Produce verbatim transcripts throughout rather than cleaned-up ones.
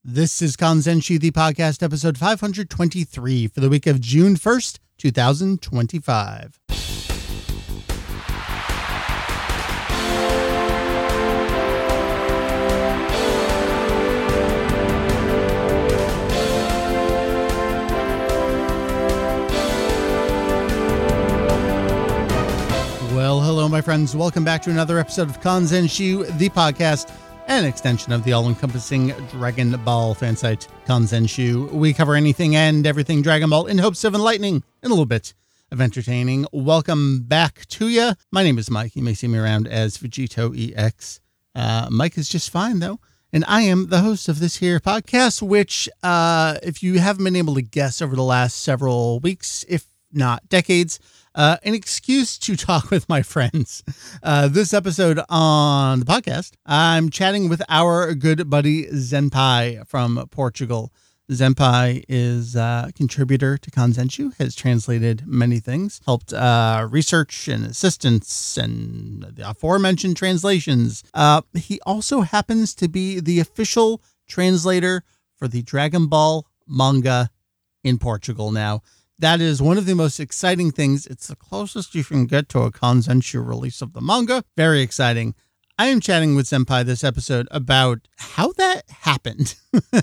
This is Kanzenshuu, the podcast, episode five hundred twenty-three for the week of June first, two thousand twenty-five. Well, hello, my friends. Welcome back to another episode of Kanzenshuu, the podcast, an extension of the all-encompassing Dragon Ball fan site, Kanzenshuu. We cover anything and everything Dragon Ball in hopes of enlightening and a little bit of entertaining. Welcome back to you. My name is Mike. You may see me around as Vegito E X. Uh, Mike is just fine, though. And I am the host of this here podcast, which, uh, if you haven't been able to guess over the last several weeks, if not decades, Uh, an excuse to talk with my friends. Uh, this episode on the podcast, I'm chatting with our good buddy Zenpai from Portugal. Zenpai is a contributor to Kanzenshuu, has translated many things, helped uh, research and assistance and the aforementioned translations. Uh, he also happens to be the official translator for the Dragon Ball manga in Portugal now. That is one of the most exciting things. It's the closest you can get to a Kanzenshuu release of the manga. Very exciting. I am chatting with Zenpai this episode about how that happened.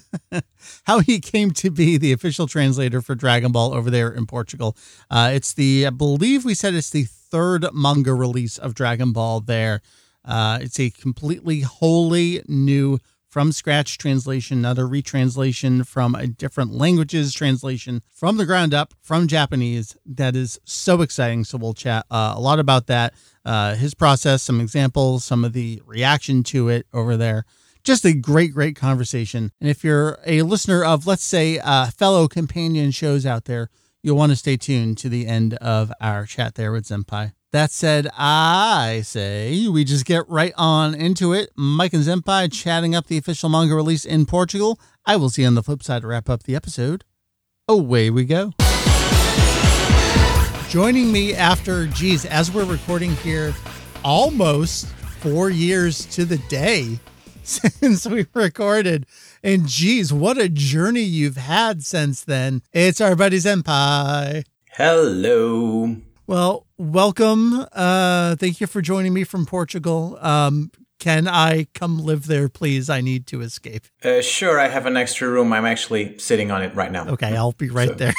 How he came to be the official translator for Dragon Ball over there in Portugal. Uh, it's the, I believe we said it's the third manga release of Dragon Ball there. Uh, it's a completely wholly new from scratch translation, not a retranslation from a different languages translation from the ground up from Japanese. That is so exciting. So we'll chat uh, a lot about that, uh, his process, some examples, some of the reaction to it over there. Just a great, great conversation. And if you're a listener of, let's say, uh, fellow companion shows out there, you'll want to stay tuned to the end of our chat there with Zenpai. That said, I say we just get right on into it. Mike and Zenpai chatting up the official manga release in Portugal. I will see you on the flip side to wrap up the episode. Away we go. Joining me after, geez, as we're recording here, almost four years to the day since we recorded. And geez, what a journey you've had since then. It's our buddy Zenpai. Hello. Well, welcome. Uh, thank you for joining me from Portugal. Um, can I come live there, please? I need to escape. Uh, sure, I have an extra room. I'm actually sitting on it right now. Okay, I'll be right so, there.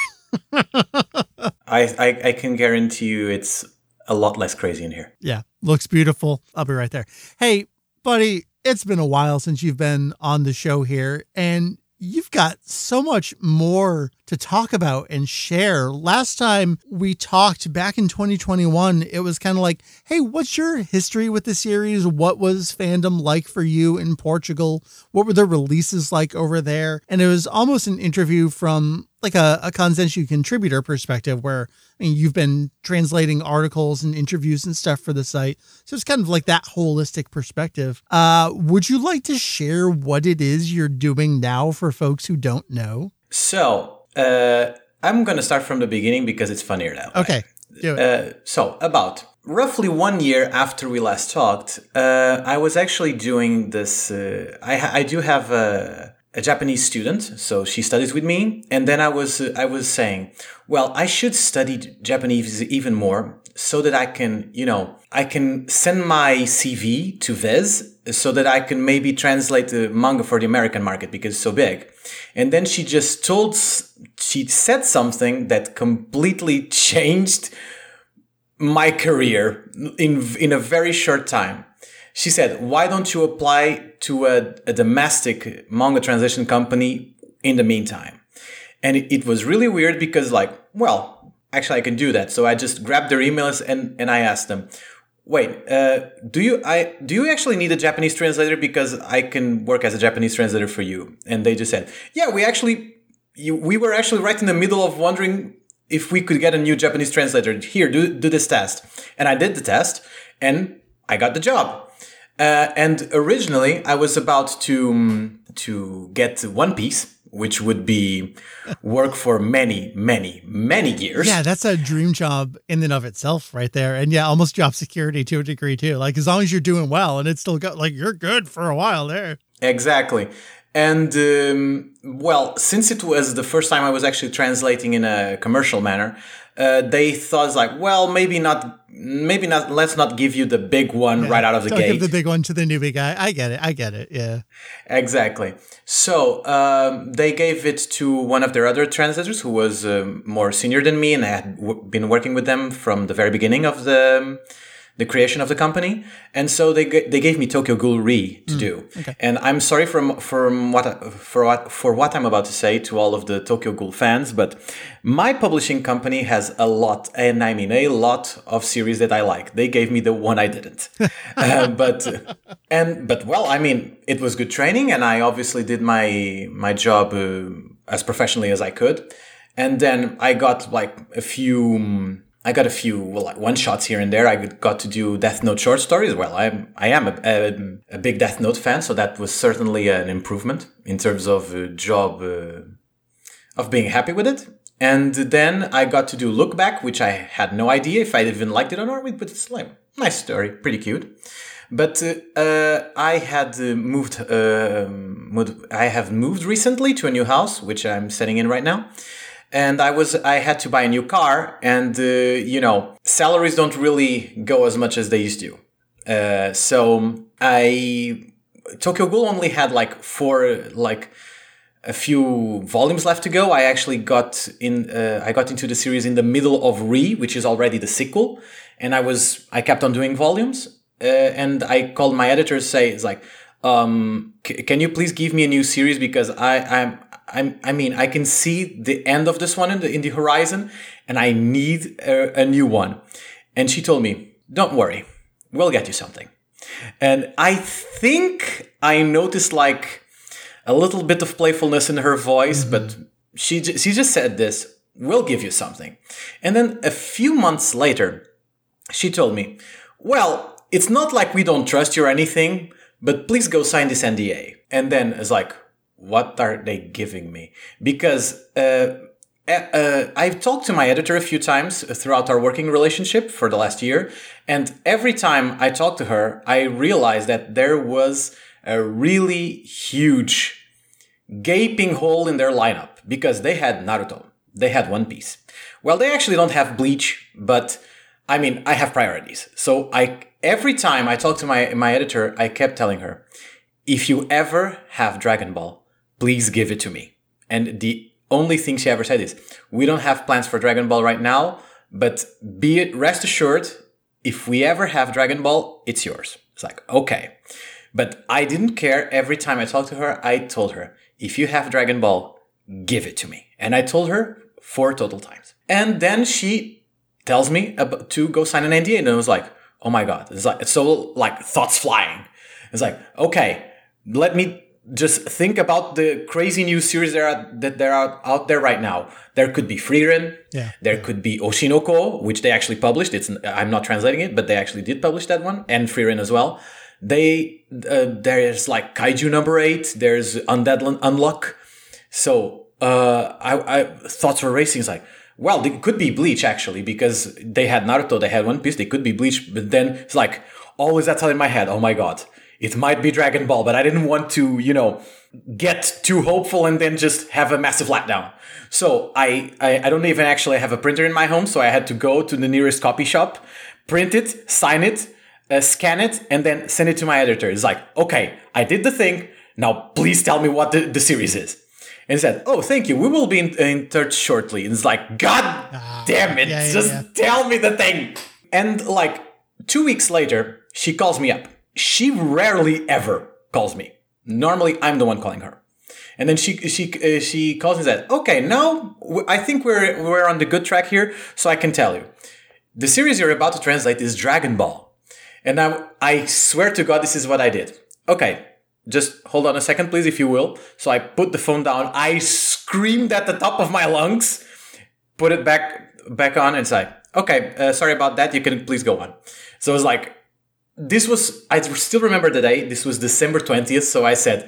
I, I I can guarantee you it's a lot less crazy in here. Yeah, looks beautiful. I'll be right there. Hey, buddy, it's been a while since you've been on the show here, and you've got so much more to talk about and share. Last time we talked back in twenty twenty-one, it was kind of like, hey, what's your history with the series? What was fandom like for you in Portugal? What were the releases like over there? And it was almost an interview from like a, a Kanzenshuu contributor perspective where, I mean, you've been translating articles and interviews and stuff for the site. So it's kind of like that holistic perspective. Uh, would you like to share what it is you're doing now for folks who don't know? So, uh, I'm going to start from the beginning because it's funnier that way. Okay, do it. Uh, so, about roughly one year after we last talked, uh, I was actually doing this. Uh, I, I do have a, a Japanese student, so she studies with me. And then I was uh, I was saying, well, I should study Japanese even more so that I can, you know, I can send my C V to Viz so that I can maybe translate the manga for the American market because it's so big. And then she just told, she said something that completely changed my career in in a very short time. She said, why don't you apply to a, a domestic manga translation company in the meantime? And it, it was really weird because like, well, actually I can do that. So I just grabbed their emails and, and I asked them, wait, uh, do you I do you actually need a Japanese translator because I can work as a Japanese translator for you? And they just said, yeah, we actually, you, we were actually right in the middle of wondering if we could get a new Japanese translator. Here, do do this test. And I did the test and I got the job. Uh, and originally I was about to um, to get One Piece, which would be work for many, many, many years. Yeah, that's a dream job in and of itself right there. And yeah, almost job security to a degree too. Like as long as you're doing well and it's still got like you're good for a while there. Exactly. And, um, well, since it was the first time I was actually translating in a commercial manner, uh, they thought like, well, maybe not, maybe not, let's not give you the big one yeah, right out of the don't gate. Don't give the big one to the newbie guy. I get it. I get it. Yeah. Exactly. So, um, they gave it to one of their other translators who was um, more senior than me, and I had w- been working with them from the very beginning of the, um, the creation of the company. And so they g- they gave me Tokyo Ghoul Re to mm, do. Okay. And I'm sorry for, for what, I, for what, for what I'm about to say to all of the Tokyo Ghoul fans, but my publishing company has a lot, and I mean a lot of series that I like. They gave me the one I didn't. uh, but, and, but well, I mean, it was good training, and I obviously did my, my job uh, as professionally as I could. And then I got like a few, I got a few well, like one shots here and there. I got to do Death Note short stories. Well, I'm I am a, a, a big Death Note fan, so that was certainly an improvement in terms of uh, job uh, of being happy with it. And then I got to do Look Back, which I had no idea if I even liked it or not. But it's like nice story, pretty cute. But uh, uh, I had uh, moved. Uh, moved. I have moved recently to a new house, which I'm setting in right now. And I was, I had to buy a new car, and, uh, you know, salaries don't really go as much as they used to. Uh, so I, Tokyo Ghoul only had like four, like a few volumes left to go. I actually got in, uh, I got into the series in the middle of Re, which is already the sequel. And I was, I kept on doing volumes. Uh, and I called my editor to say, it's like, um, c- can you please give me a new series? Because I, I'm, I'm, I mean, I can see the end of this one in the, in the horizon, and I need a, a new one. And she told me, don't worry, we'll get you something. And I think I noticed like a little bit of playfulness in her voice, mm-hmm. but she, she just said this, we'll give you something. And then a few months later, she told me, well, it's not like we don't trust you or anything, but please go sign this N D A. And then it's like, what are they giving me? Because uh, uh, I've talked to my editor a few times throughout our working relationship for the last year. And every time I talked to her, I realized that there was a really huge gaping hole in their lineup because they had Naruto. They had One Piece. Well, they actually don't have Bleach, but I mean, I have priorities. So I every time I talked to my, my editor, I kept telling her, if you ever have Dragon Ball, please give it to me. And the only thing she ever said is, we don't have plans for Dragon Ball right now, but be it rest assured, if we ever have Dragon Ball, it's yours. It's like, okay. But I didn't care. Every time I talked to her, I told her, if you have Dragon Ball, give it to me. And I told her four total times. And then she tells me about, to go sign an N D A. And I was like, oh my God. It's like, it's so like thoughts flying. It's like, okay, let me just think about the crazy new series there are, that there are out there right now. There could be Frieren. Yeah. There could be Oshinoko, which they actually published. It's I'm not translating it, but they actually did publish that one, and Frieren as well. They uh, there's like Kaiju number eight. There's Undead Unluck. So uh, I, I thoughts were racing. It's like, well, it could be Bleach actually, because they had Naruto, they had One Piece. They could be Bleach, but then it's like always that's in my head. Oh my God. It might be Dragon Ball, but I didn't want to, you know, get too hopeful and then just have a massive letdown. So I, I, I don't even actually have a printer in my home, so I had to go to the nearest copy shop, print it, sign it, uh, scan it, and then send it to my editor. It's like, okay, I did the thing. Now please tell me what the, the series is. And he said, oh, thank you. We will be in, in touch shortly. And it's like, God ah, damn it. Yeah, yeah, just yeah. Tell me the thing. And like two weeks later, she calls me up. She rarely ever calls me. Normally, I'm the one calling her. And then she she uh, she calls and says, okay, now I think we're we're on the good track here, so I can tell you. The series you're about to translate is Dragon Ball. And now I swear to God, this is what I did. Okay, just hold on a second, please, if you will. So I put the phone down. I screamed at the top of my lungs, put it back back on, and say, okay, uh, sorry about that. You can please go on. So it was like, This was, I still remember the day, this was December twentieth, so I said,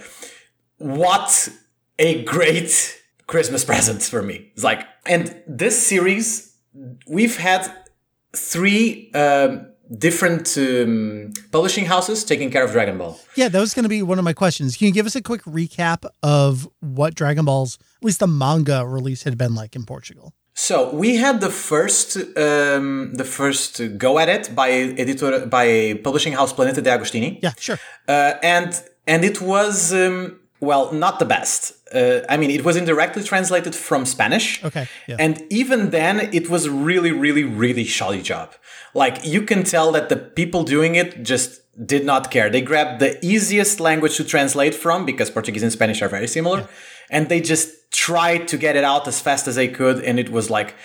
what a great Christmas present for me. It's like, and this series, we've had three um, different um, publishing houses taking care of Dragon Ball. Yeah, that was going to be one of my questions. Can you give us a quick recap of what Dragon Ball's, at least the manga release, had been like in Portugal? So we had the first, um, the first go at it by editor by publishing house Planeta de Agostini. Yeah, sure. Uh, and and it was um, well, not the best. Uh, I mean, it was indirectly translated from Spanish. Okay. Yeah. And even then, it was really, really, really shoddy job. Like, you can tell that the people doing it just did not care. They grabbed the easiest language to translate from, because Portuguese and Spanish are very similar. Yeah. And they just tried to get it out as fast as they could. And it was like,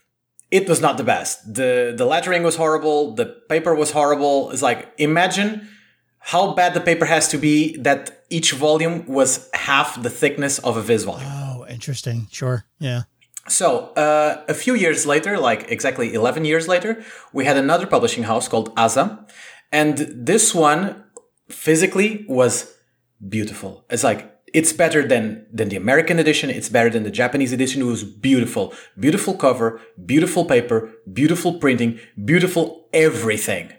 it was not the best. The, the lettering was horrible. The paper was horrible. It's like, imagine how bad the paper has to be that each volume was half the thickness of a Viz volume. Oh, interesting. Sure. Yeah. So uh, a few years later, like exactly eleven years later, we had another publishing house called Asa. And this one physically was beautiful. It's like, it's better than, than the American edition. It's better than the Japanese edition. It was beautiful. Beautiful cover, beautiful paper, beautiful printing, beautiful everything.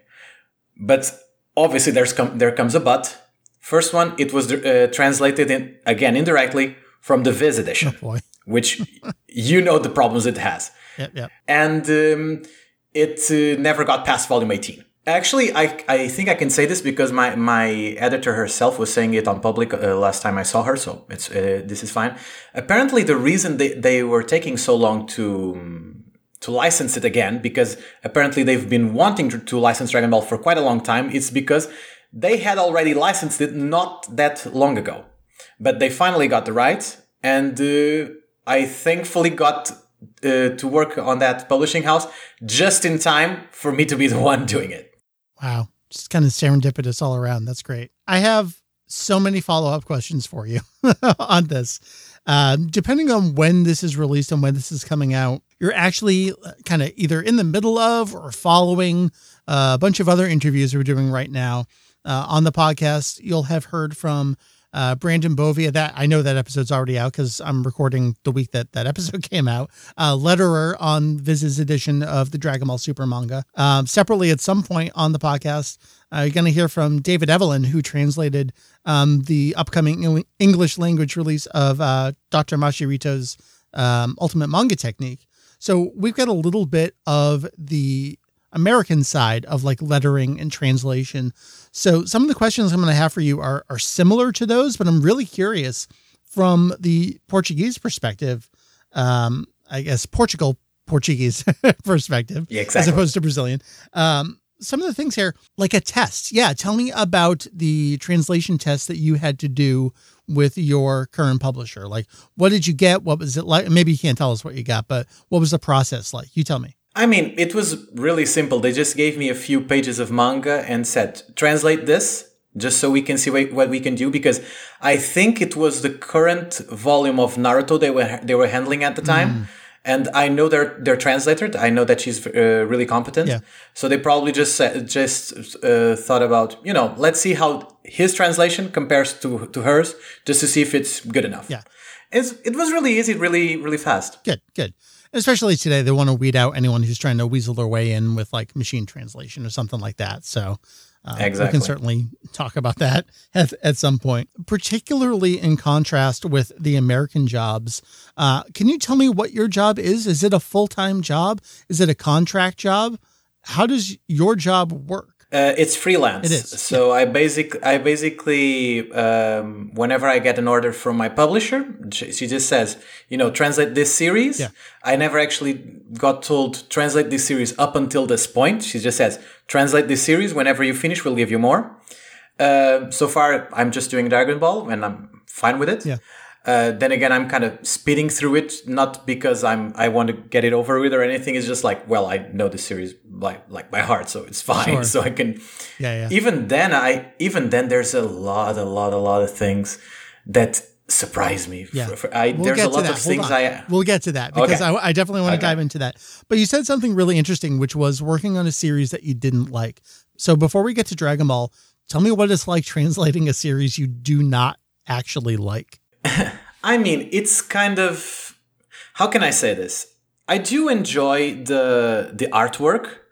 But obviously, there's com- there comes a but. First one, it was uh, translated in again indirectly from the Viz edition, oh boy. which you know the problems it has. Yep, yep. And um, it uh, never got past volume eighteen. Actually, I I think I can say this because my, my editor herself was saying it on public uh, last time I saw her, so it's uh, this is fine. Apparently, the reason they, they were taking so long to... Um, to license it again, because apparently they've been wanting to, to license Dragon Ball for quite a long time. It's because they had already licensed it not that long ago. But they finally got the rights, and uh, I thankfully got uh, to work on that publishing house just in time for me to be the one doing it. Wow. Just kind of serendipitous all around. That's great. I have so many follow-up questions for you on this. Uh, depending on when this is released and when this is coming out, you're actually kind of either in the middle of or following uh, a bunch of other interviews we're doing right now. Uh, on the podcast, you'll have heard from uh, Brandon Bovia. That I know that episode's already out because I'm recording the week that that episode came out. Uh, letterer on Viz's edition of the Dragon Ball Super manga. Um, separately, at some point on the podcast, uh, you're going to hear from David Evelyn, who translated um, the upcoming English language release of uh, Doctor Mashirito's um, Ultimate Manga Technique. So we've got a little bit of the American side of like lettering and translation. So some of the questions I'm going to have for you are, are similar to those, but I'm really curious from the Portuguese perspective, um, I guess Portugal, Portuguese perspective, yeah, exactly. as opposed to Brazilian. Um, some of the things here, like a test. Yeah. Tell me about the translation test that you had to do with your current publisher. Like, what did you get? What was it like? Maybe you can't tell us what you got, but what was the process like? You tell me. I mean, it was really simple. They just gave me a few pages of manga and said, translate this just so we can see what we can do. Because I think it was the current volume of Naruto they were they were handling at the time. Mm. And I know their their translator. I know that she's uh, really competent. Yeah. So they probably just said, just uh, thought about, you know, let's see how his translation compares to, to hers, just to see if it's good enough. Yeah. It's, it was really easy, really, really fast. Good, good. Especially today, they want to weed out anyone who's trying to weasel their way in with like machine translation or something like that. So uh, exactly. we can certainly talk about that at, at some point, particularly in contrast with the American jobs. Uh, can you tell me what your job is? Is it a full-time job? Is it a contract job? How does your job work? Uh, it's freelance. It is. So yeah. I basic, I basically, um, whenever I get an order from my publisher, she just says, you know, translate this series. Yeah. I never actually got told translate this series up until this point. She just says, translate this series. Whenever you finish, we'll give you more. Uh, so far, I'm just doing Dragon Ball and I'm fine with it. Yeah. Uh, then again, I'm kind of speeding through it, not because I'm I want to get it over with or anything. It's just like, well, I know the series like like by heart, so it's fine. Sure. So I can. Yeah, yeah. Even then, I even then there's a lot, a lot, a lot of things that surprise me. Yeah. For, for, I, we'll there's get a lot to that. of things Hold on. I. We'll get to that because okay. I, I definitely want to okay. dive into that. But you said something really interesting, which was working on a series that you didn't like. So before we get to Dragon Ball, tell me what it's like translating a series you do not actually like. I mean, it's kind of, how can I say this? I do enjoy the the artwork,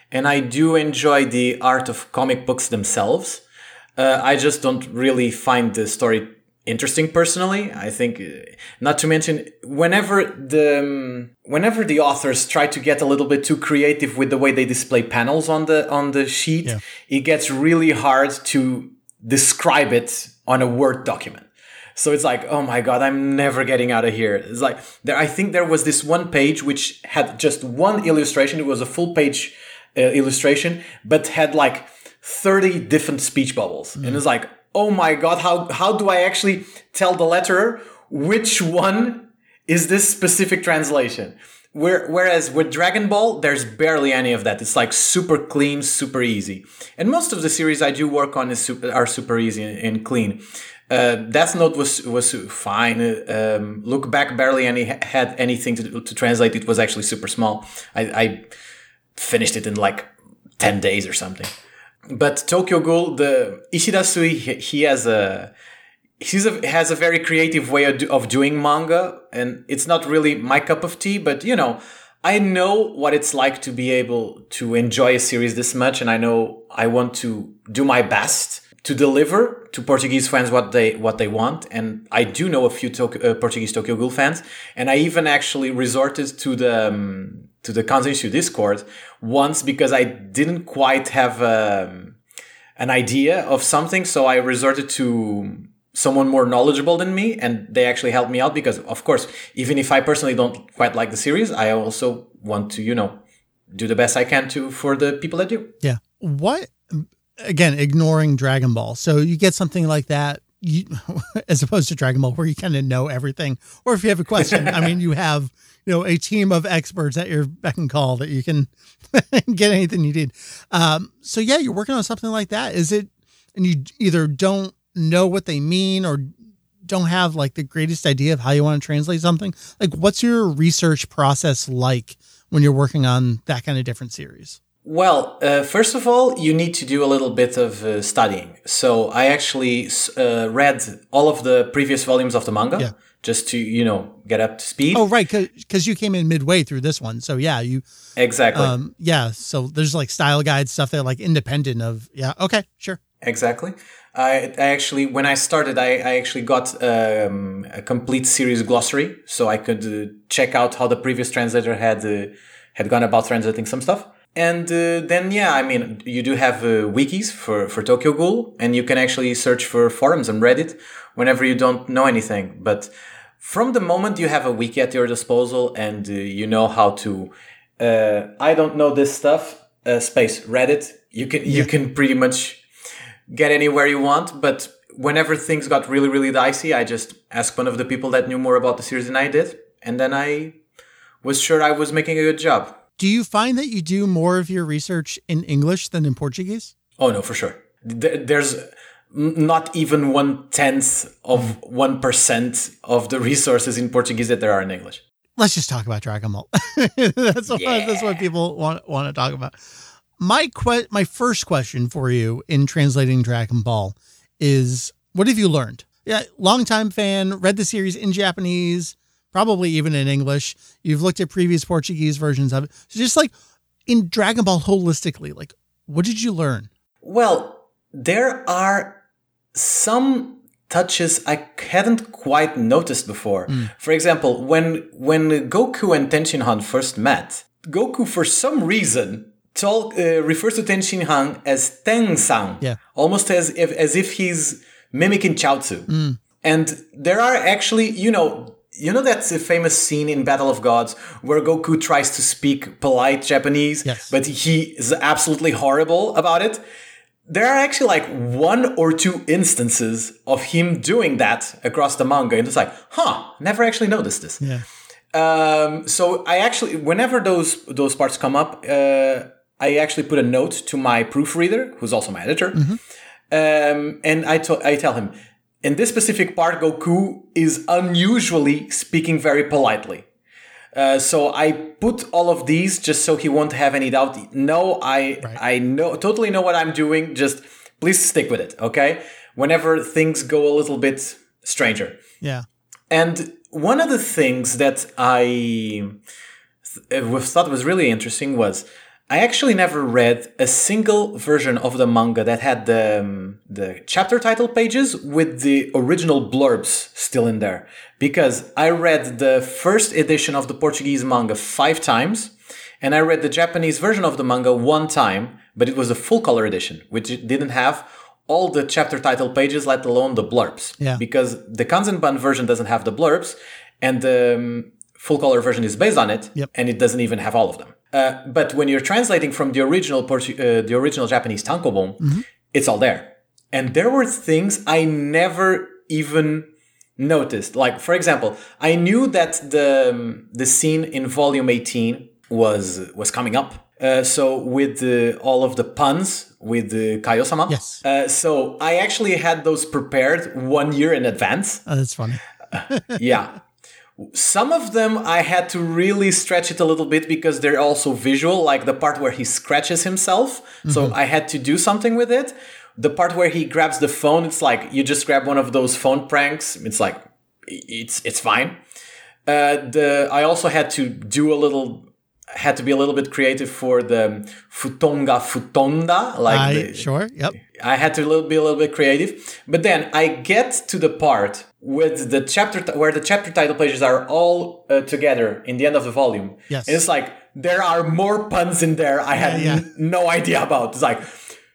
and I do enjoy the art of comic books themselves. Uh, I just don't really find the story interesting personally. I think, uh, not to mention, whenever the um, whenever the authors try to get a little bit too creative with the way they display panels on the on the sheet, yeah. it gets really hard to describe it on a Word document. So it's like, oh my God, I'm never getting out of here. It's like, there. I think there was this one page which had just one illustration. It was a full page uh, illustration, but had like thirty different speech bubbles. Mm. And it's like, oh my God, how, how do I actually tell the letterer which one is this specific translation? Where, whereas with Dragon Ball, there's barely any of that. It's like super clean, super easy. And most of the series I do work on is super, are super easy and, and clean. Uh, Death Note was was fine. Um, Look Back barely any had anything to to translate. It was actually super small. I, I finished it in like ten days or something. But Tokyo Ghoul, the Ishida Sui, he, he has a he's a has a very creative way of, do, of doing manga, and it's not really my cup of tea. But you know, I know what it's like to be able to enjoy a series this much, and I know I want to do my best to deliver to Portuguese fans what they what they want. And I do know a few Tokyo, uh, Portuguese Tokyo Ghoul fans, and I even actually resorted to the um, to the Kanzenshu Discord once because I didn't quite have um, an idea of something, so I resorted to someone more knowledgeable than me, and they actually helped me out because, of course, even if I personally don't quite like the series, I also want to, you know, do the best I can to for the people that do. Yeah. What? Again, ignoring Dragon Ball. So you get something like that, you, as opposed to Dragon Ball, where you kind of know everything. Or if you have a question, I mean, you have, you know, a team of experts at your beck and call that you can get anything you need. Um, so yeah, you're working on something like that. Is it, and you either don't know what they mean or don't have like the greatest idea of how you want to translate something? Like, what's your research process like when you're working on that kind of different series? Well, uh, first of all, you need to do a little bit of uh, studying. So I actually uh, read all of the previous volumes of the manga yeah. just to, you know, get up to speed. Oh, right. Because you came in midway through this one. So, yeah, you. Exactly. Um, yeah. So there's like style guide stuff that like independent of. Yeah. Okay. Sure. Exactly. I, I actually, when I started, I, I actually got um, a complete series glossary so I could uh, check out how the previous translator had uh, had gone about translating some stuff. And uh, then, yeah, I mean, you do have uh, wikis for, for Tokyo Ghoul, and you can actually search for forums on Reddit whenever you don't know anything. But from the moment you have a wiki at your disposal and uh, you know how to, uh, I don't know this stuff, uh, space Reddit, you can yeah. you can pretty much get anywhere you want. But whenever things got really, really dicey, I just asked one of the people that knew more about the series than I did, and then I was sure I was making a good job. Do you find that you do more of your research in English than in Portuguese? Oh, no, for sure. There's not even one tenth of one percent of the resources in Portuguese that there are in English. Let's just talk about Dragon Ball. that's, what, yeah. that's what people want, want to talk about. My que- my first question for you in translating Dragon Ball is, what have you learned? Yeah, longtime fan, read the series in Japanese, probably even in English. You've looked at previous Portuguese versions of it. So just like in Dragon Ball holistically, like, what did you learn? Well, there are some touches I hadn't quite noticed before. Mm. For example, when when Goku and Tenshinhan first met, Goku, for some reason, talk, uh, refers to Tenshinhan as Ten-san, yeah. almost as if, as if he's mimicking Chaozu. Mm. And there are actually, you know, You know that's a famous scene in Battle of Gods where Goku tries to speak polite Japanese, yes. but he is absolutely horrible about it? There are actually like one or two instances of him doing that across the manga, and it's like, huh, never actually noticed this. Yeah. Um, so I actually, whenever those those parts come up, uh, I actually put a note to my proofreader, who's also my editor, mm-hmm. um, and I, to- I tell him, in this specific part, Goku is unusually speaking very politely. Uh, so I put all of these just so he won't have any doubt. No, I right. I know totally know what I'm doing. Just please stick with it, okay? Whenever things go a little bit stranger. Yeah. And one of the things that I th- thought was really interesting was I actually never read a single version of the manga that had the um, the chapter title pages with the original blurbs still in there. Because I read the first edition of the Portuguese manga five times, and I read the Japanese version of the manga one time, but it was a full color edition, which didn't have all the chapter title pages, let alone the blurbs. Yeah. Because the Kanzenban version doesn't have the blurbs, and the um, full color version is based on it, yep. and it doesn't even have all of them. Uh, but when you're translating from the original Portu- uh, the original Japanese tankobon, mm-hmm. it's all there. And there were things I never even noticed. Like, for example, I knew that the um, the scene in volume eighteen was was coming up. Uh, so with uh, all of the puns with uh, Kaio-sama. Yes. Uh, so I actually had those prepared one year in advance. Oh, that's funny. uh, yeah. Some of them I had to really stretch it a little bit because they're also visual, like the part where he scratches himself. Mm-hmm. So I had to do something with it. The part where he grabs the phone, it's like you just grab one of those phone pranks. It's like, it's it's fine. Uh, the I also had to do a little, had to be a little bit creative for the futonga futonda. Like I, the, sure, yep. I had to be a little bit creative. But then I get to the part with the chapter t- where the chapter title pages are all uh, together in the end of the volume. Yes. And it's like, there are more puns in there I had yeah, yeah. N- no idea about. It's like,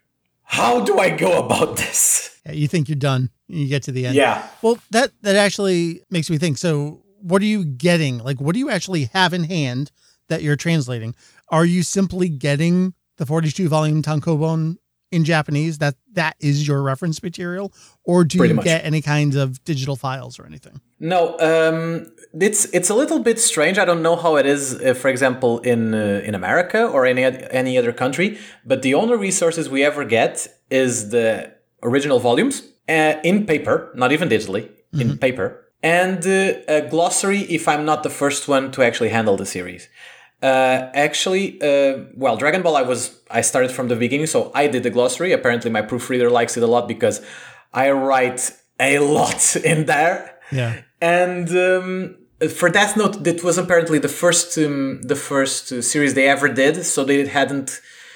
how do I go about this? Yeah, you think you're done. You get to the end. Yeah. Well, that, that actually makes me think. So what are you getting? Like, what do you actually have in hand that you're translating? Are you simply getting the forty-two volume tankobon in Japanese? That that is your reference material? Or do Pretty you much. get any kinds of digital files or anything? No, um, it's it's a little bit strange. I don't know how it is, uh, for example, in uh, in America or any any other country. But the only resources we ever get is the original volumes uh, in paper, not even digitally, mm-hmm. in paper, and uh, a glossary. If I'm not the first one to actually handle the series. Uh, actually, uh, well, Dragon Ball, I was, I started from the beginning, so I did the glossary. Apparently my proofreader likes it a lot because I write a lot in there. Yeah. And, um, for Death Note, that was apparently the first, um, the first uh, series they ever did. So they hadn't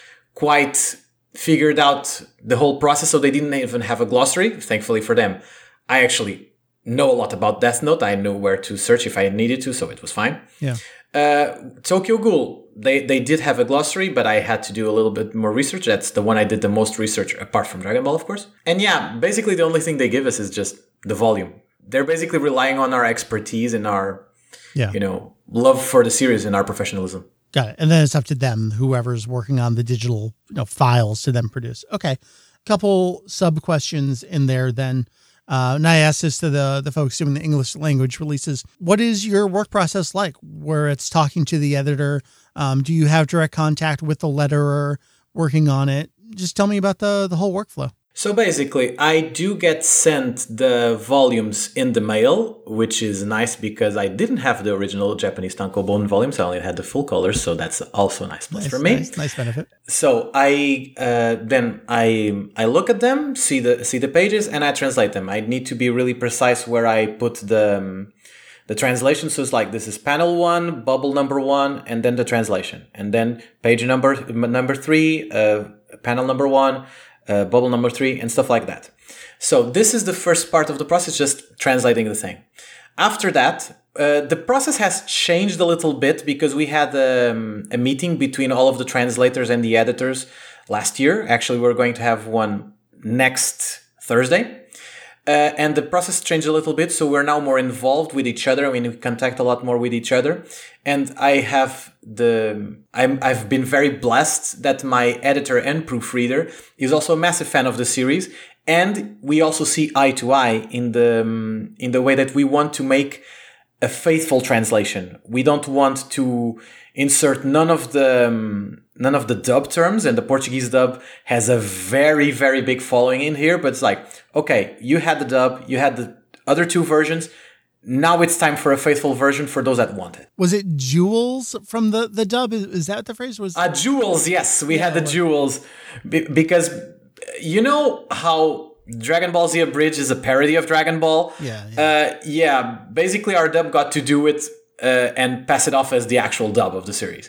quite figured out the whole process. So they didn't even have a glossary. Thankfully for them, I actually know a lot about Death Note. I know where to search if I needed to, so it was fine. Yeah. Uh, Tokyo Ghoul, they, they did have a glossary, but I had to do a little bit more research. That's the one I did the most research, apart from Dragon Ball, of course. And yeah, basically the only thing they give us is just the volume. They're basically relying on our expertise and our, yeah. you know, love for the series and our professionalism. Got it. And then it's up to them, whoever's working on the digital you know, files to then produce. Okay. Couple sub questions in there then. Uh, and I asked this to the, the folks doing the English language releases. What is your work process like where it's talking to the editor? Um, do you have direct contact with the letterer working on it? Just tell me about the, the whole workflow. So basically, I do get sent the volumes in the mail, which is nice because I didn't have the original Japanese tankobon volumes. I only had the full colors, so that's also a nice plus nice, for me. Nice, nice benefit. So I uh, then I I look at them, see the see the pages, and I translate them. I need to be really precise where I put the um, the translation. So it's like this is panel one, bubble number one, and then the translation, and then page number number three, uh, panel number one. Uh, bubble number three and stuff like that. So this is the first part of the process, just translating the thing. After that, uh, the process has changed a little bit because we had um, a meeting between all of the translators and the editors last year. Actually, we're going to have one next Thursday. Uh, and the process changed a little bit, so we're now more involved with each other. I mean, we contact a lot more with each other. And I have the, I'm, I've been very blessed that my editor and proofreader is also a massive fan of the series. And we also see eye to eye in the, um, in the way that we want to make a faithful translation. We don't want to insert none of the, um, none of the dub terms, and the Portuguese dub has a very, very big following in here, but it's like, okay, you had the dub, you had the other two versions. Now it's time for a faithful version for those that want it. Was it jewels from the, the dub? Is, is that the phrase? Was uh, jewels? Yes, we yeah, had the like... jewels Be- because you know how Dragon Ball Z Abridged is a parody of Dragon Ball. Yeah, yeah. Uh, yeah. Basically, our dub got to do it uh, and pass it off as the actual dub of the series.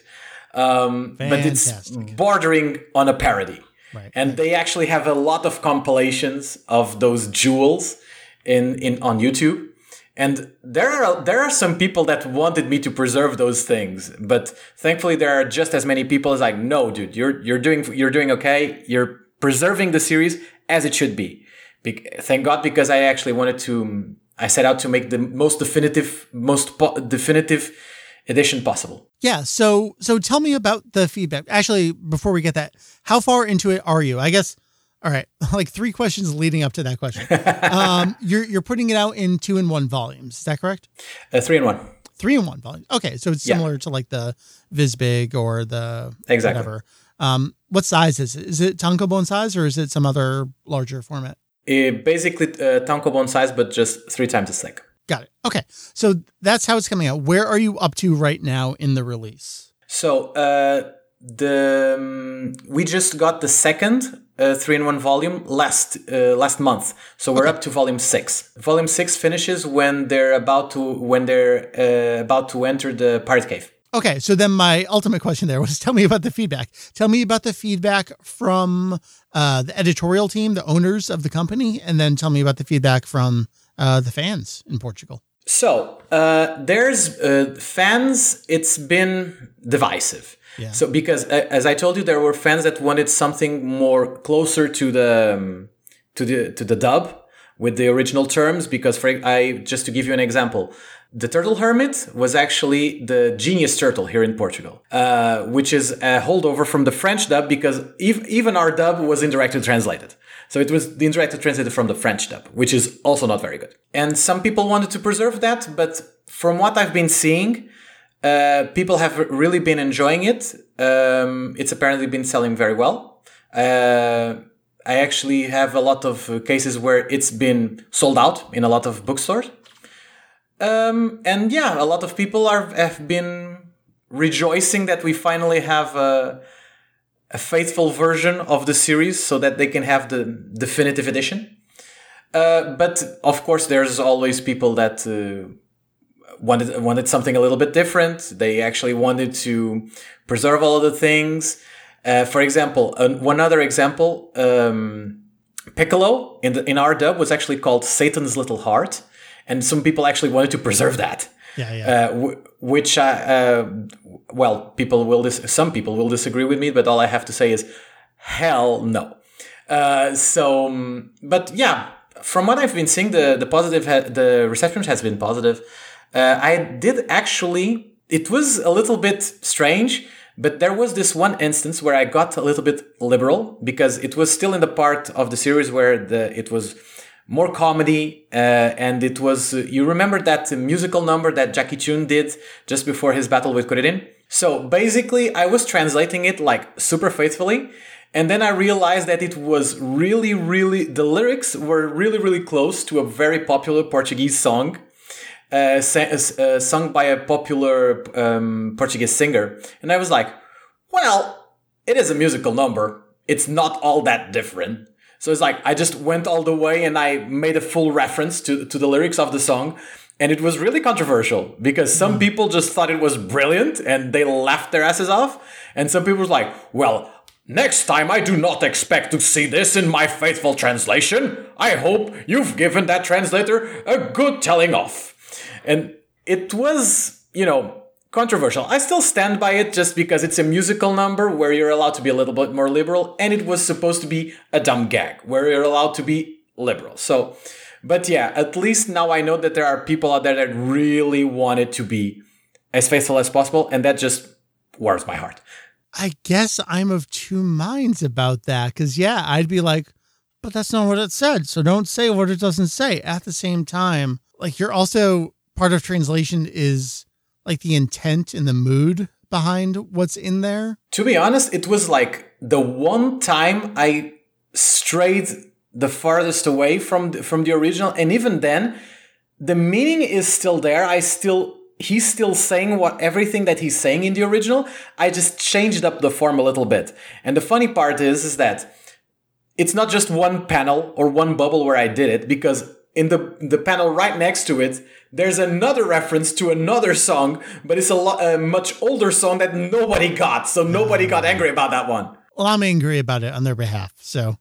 Um, but it's bordering on a parody. Right. And they actually have a lot of compilations of those jewels in, in on YouTube. And there are there are some people that wanted me to preserve those things, but thankfully there are just as many people as like, no, dude, you're you're doing you're doing okay. You're preserving the series as it should be. Be- thank God, because I actually wanted to. I set out to make the most definitive, most po- definitive edition possible. Yeah. So so tell me about the feedback. Actually, before we get that, how far into it are you? I guess. All right, like three questions leading up to that question. Um, you're you're putting it out in two and one volumes. Is that correct? Uh, three and one. Three and one volumes. Okay, so it's similar yeah. to like the Visbig or the exactly. whatever. Um, what size is it? Is it tankobon size or is it some other larger format? It basically, uh, tankobon size, but just three times as thick. Got it. Okay, so that's how it's coming out. Where are you up to right now in the release? So uh, the um, we just got the second. Uh, three in one volume last uh, last month, so we're okay. up to volume six. Volume six finishes when they're about to when they're uh, about to enter the pirate cave. Okay, so then my ultimate question there was: tell me about the feedback. Tell me about the feedback from uh, the editorial team, the owners of the company, and then tell me about the feedback from uh, the fans in Portugal. So uh, there's uh, fans. It's been divisive. Yeah. So because uh, as I told you, there were fans that wanted something more closer to the um, to the to the dub with the original terms. Because for I just to give you an example, the Turtle Hermit was actually the Genius Turtle here in Portugal, uh, which is a holdover from the French dub because ev- even our dub was indirectly translated. So it was the indirectly translated from the French dub, which is also not very good. And some people wanted to preserve that, but from what I've been seeing. Uh, people have really been enjoying it. Um, it's apparently been selling very well. Uh, I actually have a lot of cases where it's been sold out in a lot of bookstores. Um, and yeah, a lot of people are have been rejoicing that we finally have a, a faithful version of the series so that they can have the definitive edition. Uh, but of course, there's always people that... Uh, wanted wanted something a little bit different. They actually wanted to preserve all of the things. Uh, for example, uh, one other example, um, Piccolo in the in our dub was actually called Satan's Little Heart, and some people actually wanted to preserve that. Yeah, yeah. Uh, w- which, uh, uh, well, people will dis- some people will disagree with me, but all I have to say is, hell no. Uh, so, um, but yeah, from what I've been seeing, the the positive ha- the reception has been positive. Uh, I did actually, it was a little bit strange, but there was this one instance where I got a little bit liberal because it was still in the part of the series where the it was more comedy uh, and it was, uh, you remember that musical number that Jackie Chun did just before his battle with Kuririn? So basically I was translating it like super faithfully and then I realized that it was really, really, the lyrics were really, really close to a very popular Portuguese song. Uh, sa- uh, sung by a popular um, Portuguese singer. And I was like, well, it is a musical number. It's not all that different. So it's like, I just went all the way and I made a full reference to, to the lyrics of the song. And it was really controversial because some people just thought it was brilliant and they laughed their asses off. And some people was like, well, next time I do not expect to see this in my faithful translation. I hope you've given that translator a good telling off. And it was, you know, controversial. I still stand by it just because it's a musical number where you're allowed to be a little bit more liberal. And it was supposed to be a dumb gag where you're allowed to be liberal. So, but yeah, at least now I know that there are people out there that really want it to be as faithful as possible. And that just warms my heart. I guess I'm of two minds about that. Because, yeah, I'd be like, but that's not what it said. So don't say what it doesn't say. At the same time, like you're also... part of translation is like the intent and the mood behind what's in there. To be honest, it was like the one time I strayed the farthest away from the, from the original. And even then, the meaning is still there. I still, he's still saying what everything that he's saying in the original. I just changed up the form a little bit. And the funny part is, is that it's not just one panel or one bubble where I did it because in the the panel right next to it, there's another reference to another song, but it's a, lo- a much older song that nobody got. So nobody got angry about that one. Well, I'm angry about it on their behalf. So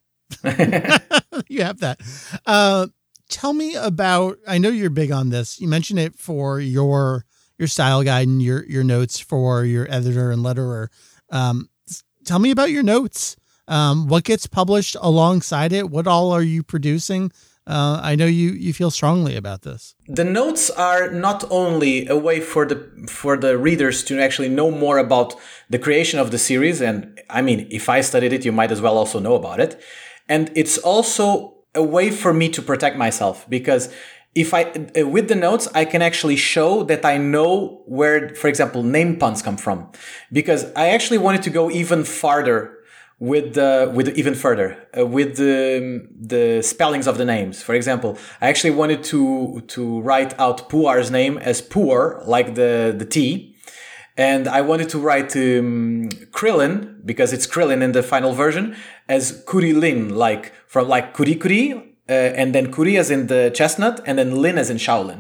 you have that. Uh, tell me about, I know you're big on this. You mentioned it for your your style guide and your, your notes for your editor and letterer. Um, tell me about your notes. Um, what gets published alongside it? What all are you producing? Uh, I know you, you feel strongly about this. The notes are not only a way for the for the readers to actually know more about the creation of the series, and I mean, if I studied it, you might as well also know about it. And it's also a way for me to protect myself, because if I, with the notes, I can actually show that I know where, for example, name puns come from, because I actually wanted to go even farther with the, with even further, uh, with the, the spellings of the names. For example, I actually wanted to, to write out Puar's name as Puar, like the, the T. And I wanted to write um, Krillin, because it's Krillin in the final version, as Kurilin, like from like Kuri Kuri, uh, and then Kuri as in the chestnut, and then Lin as in Shaolin.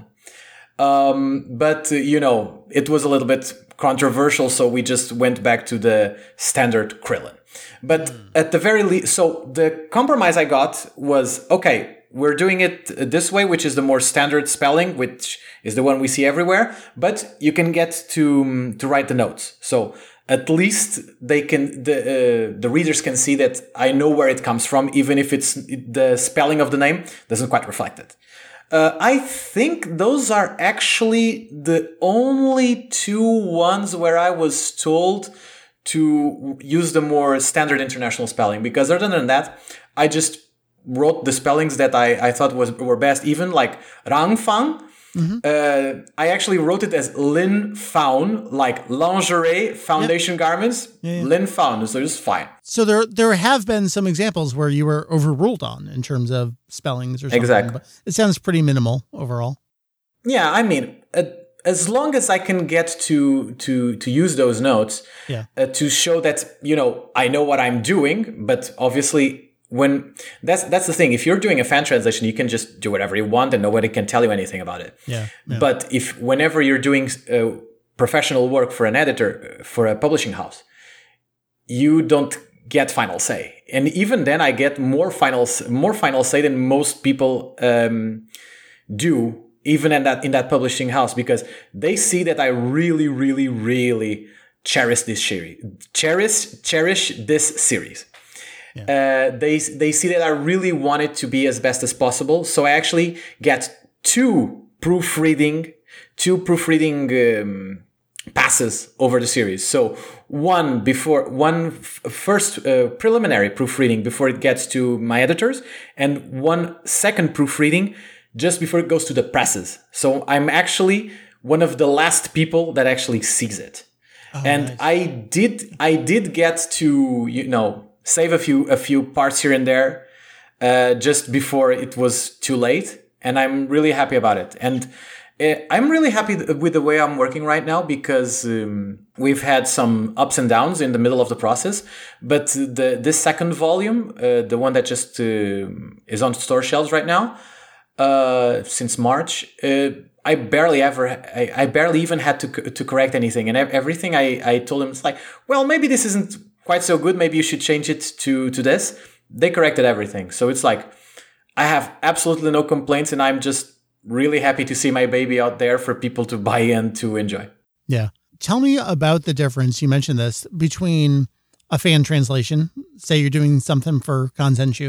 Um, but, uh, you know, it was a little bit controversial, so we just went back to the standard Krillin. But mm. at the very least, so the compromise I got was, okay, we're doing it this way, which is the more standard spelling, which is the one we see everywhere, but you can get to um, to write the notes. So at least they can, the uh, the readers can see that I know where it comes from, even if it's the spelling of the name doesn't quite reflect it. Uh, I think those are actually the only two ones where I was told to use the more standard international spelling, because other than that, I just wrote the spellings that I, I thought was were best. Even like Rangfang, mm-hmm. uh, I actually wrote it as Lin Faun, like lingerie, foundation yep. garments, yeah, yeah. Lin Faun, so it's fine. So there there have been some examples where you were overruled on in terms of spellings or something. Exactly. But it sounds pretty minimal overall. Yeah, I mean, uh, as long as I can get to to to use those notes yeah. uh, to show that, you know, I know what I'm doing, but obviously when that's that's the thing. If you're doing a fan translation, you can just do whatever you want and nobody can tell you anything about it. Yeah. yeah. But if whenever you're doing uh, professional work for an editor, for a publishing house, you don't get final say. And even then, I get more final more final say than most people um, do. Even in that in that publishing house, because they see that I really, really, really cherish this series, cherish cherish this series. Yeah. Uh, they they see that I really want it to be as best as possible. So I actually get two proofreading, two proofreading um, passes over the series. So one before one f- first uh, preliminary proofreading before it gets to my editors, and one second proofreading just before it goes to the presses. So I'm actually one of the last people that actually sees it. Oh, and nice. I did I did get to, you know, save a few a few parts here and there uh, just before it was too late. And I'm really happy about it. And uh, I'm really happy th- with the way I'm working right now, because um, we've had some ups and downs in the middle of the process. But the this second volume, uh, the one that just uh, is on store shelves right now, Uh, since March, uh, I barely ever, I, I barely even had to to correct anything, and everything I, I told them, it's like, well, maybe this isn't quite so good. Maybe you should change it to to this. They corrected everything, so it's like I have absolutely no complaints, and I'm just really happy to see my baby out there for people to buy in to enjoy. Yeah, tell me about the difference. You mentioned this between a fan translation, say you're doing something for Kanzenshuu,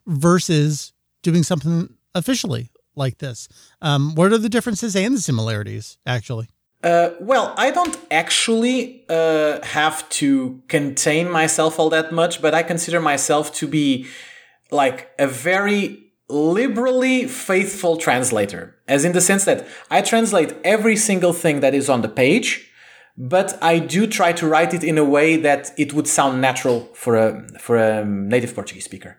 versus doing something officially like this. Um, what are the differences and the similarities, actually? Uh, well, I don't actually uh, have to contain myself all that much, but I consider myself to be like a very liberally faithful translator, as in the sense that I translate every single thing that is on the page, but I do try to write it in a way that it would sound natural for a for a native Portuguese speaker.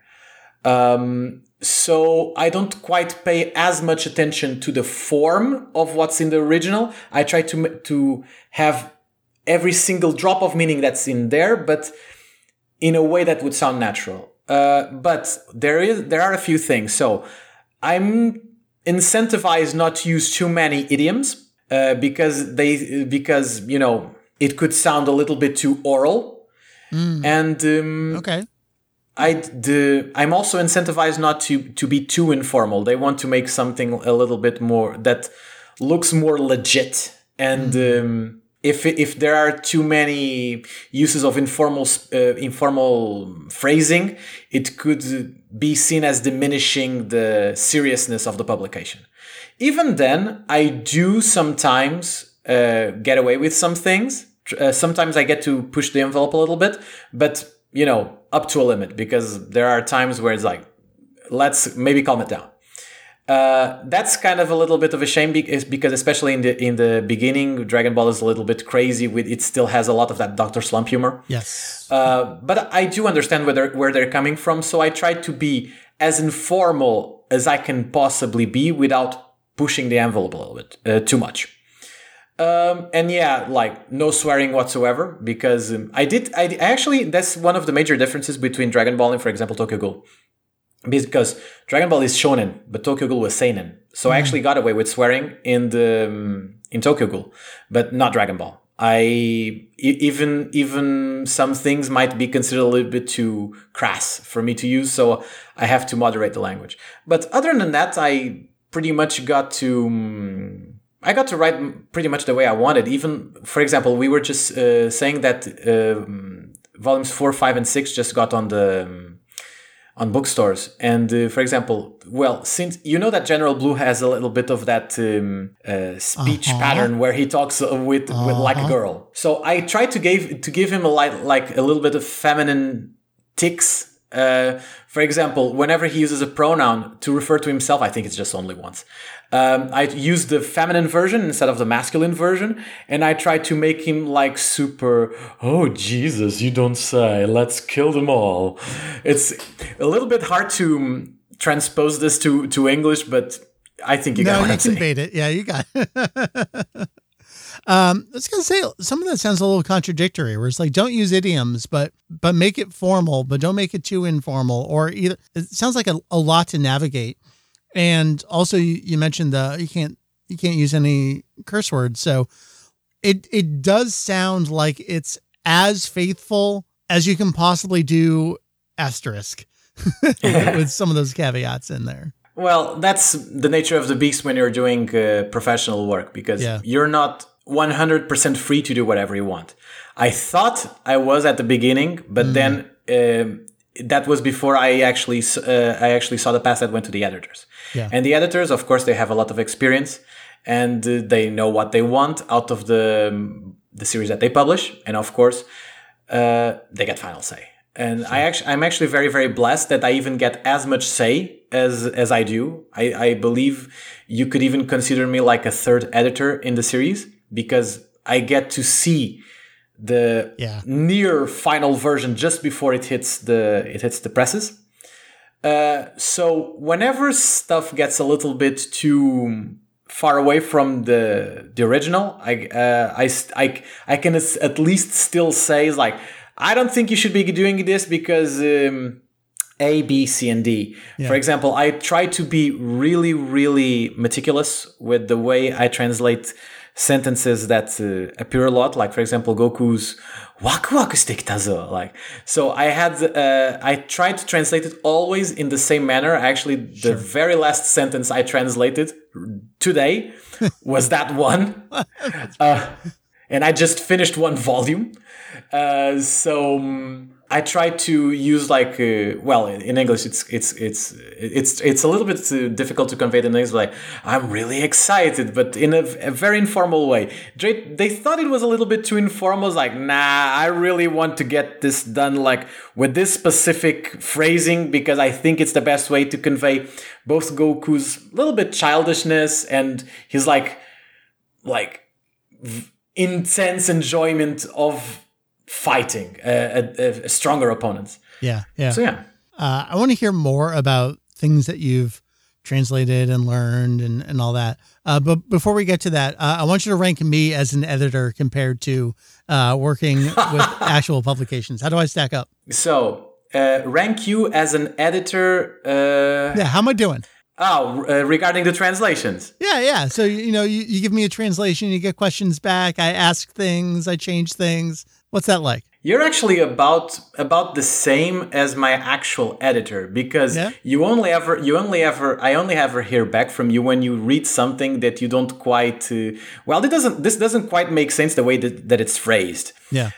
Um, so I don't quite pay as much attention to the form of what's in the original. I try to to have every single drop of meaning that's in there, but in a way that would sound natural. Uh, but there is there are a few things. So I'm incentivized not to use too many idioms uh, because they because you know it could sound a little bit too oral, mm. and um, okay. I the I'm also incentivized not to to be too informal. They want to make something a little bit more that looks more legit, and mm. um, if if there are too many uses of informal uh, informal phrasing, it could be seen as diminishing the seriousness of the publication. Even then, I do sometimes uh, get away with some things. Uh, sometimes I get to push the envelope a little bit, but you know, up to a limit, because there are times where it's like, let's maybe calm it down. Uh, that's kind of a little bit of a shame because especially in the in the beginning, Dragon Ball is a little bit crazy. With it still has a lot of that Doctor Slump humor. Yes. Uh, but I do understand where they're, where they're coming from, so I try to be as informal as I can possibly be without pushing the envelope a little bit uh, too much. Um, and yeah, like no swearing whatsoever, because um, I did, I actually, that's one of the major differences between Dragon Ball and, for example, Tokyo Ghoul. Because Dragon Ball is shonen, but Tokyo Ghoul was seinen. So mm. I actually got away with swearing in the, um, in Tokyo Ghoul, but not Dragon Ball. I, e- even, even some things might be considered a little bit too crass for me to use. So I have to moderate the language. But other than that, I pretty much got to, um, I got to write pretty much the way I wanted. Even, for example, we were just uh, saying that um, volumes four, five, and six just got on the um, on bookstores. And uh, for example, well, since you know that General Blue has a little bit of that um, uh, speech uh-huh. pattern where he talks with uh-huh. with like a girl. So I tried to give to give him a like like a little bit of feminine tics. Uh, for example, whenever he uses a pronoun to refer to himself, I think it's just only once. Um, I use the feminine version instead of the masculine version, and I try to make him like super, oh, Jesus, you don't say, let's kill them all. It's a little bit hard to um, transpose this to, to English, but I think you got no, what you I'm saying. conveyed it. Yeah, you got it. um, I was going to say, some of that sounds a little contradictory, where it's like, don't use idioms, but but make it formal, but don't make it too informal, or either. It sounds like a, a lot to navigate. And also, you, you mentioned the you can't you can't use any curse words, so it it does sound like it's as faithful as you can possibly do. Asterisk with some of those caveats in there. Well, that's the nature of the beast when you're doing uh, professional work, because yeah. you're not one hundred percent free to do whatever you want. I thought I was at the beginning, but mm. then. Uh, That was before I actually uh, I actually saw the pass that went to the editors. Yeah. And the editors, of course, they have a lot of experience, and uh, they know what they want out of the um, the series that they publish. And of course, uh, they get final say. And sure. I actually I'm actually very very blessed that I even get as much say as as I do. I, I believe you could even consider me like a third editor in the series, because I get to see the yeah. near final version just before it hits the it hits the presses. Uh, so whenever stuff gets a little bit too far away from the the original, I uh, I, I I can at least still say is like, I don't think you should be doing this because um, A, B, C, and D. Yeah. For example, I try to be really really meticulous with the way I translate sentences that uh, appear a lot, like for example Goku's waku waku shite kitazo. Like, so I had uh, I tried to translate it always in the same manner. Actually, the sure. very last sentence I translated today was that one, uh, and I just finished one volume. Uh, so um, I try to use like uh, well in English it's it's it's it's it's a little bit uh, difficult to convey the names, like I'm really excited, but in a, a very informal way. They, they thought it was a little bit too informal. I was like, nah, I really want to get this done like with this specific phrasing, because I think it's the best way to convey both Goku's little bit childishness and his like like v- intense enjoyment of fighting uh, a, a stronger opponents. Yeah, yeah. So yeah, uh, I want to hear more about things that you've translated and learned and, and all that. Uh, but before we get to that, uh, I want you to rank me as an editor compared to uh, working with actual publications. How do I stack up? So uh, rank you as an editor. Uh, yeah, how am I doing? Oh, uh, regarding the translations. Yeah, yeah. So, you know, you, you give me a translation, you get questions back, I ask things, I change things. What's that like? You're actually about about the same as my actual editor, because Yeah? you only ever you only ever I only ever hear back from you when you read something that you don't quite uh, well it doesn't this doesn't quite make sense the way that, that it's phrased. Yeah.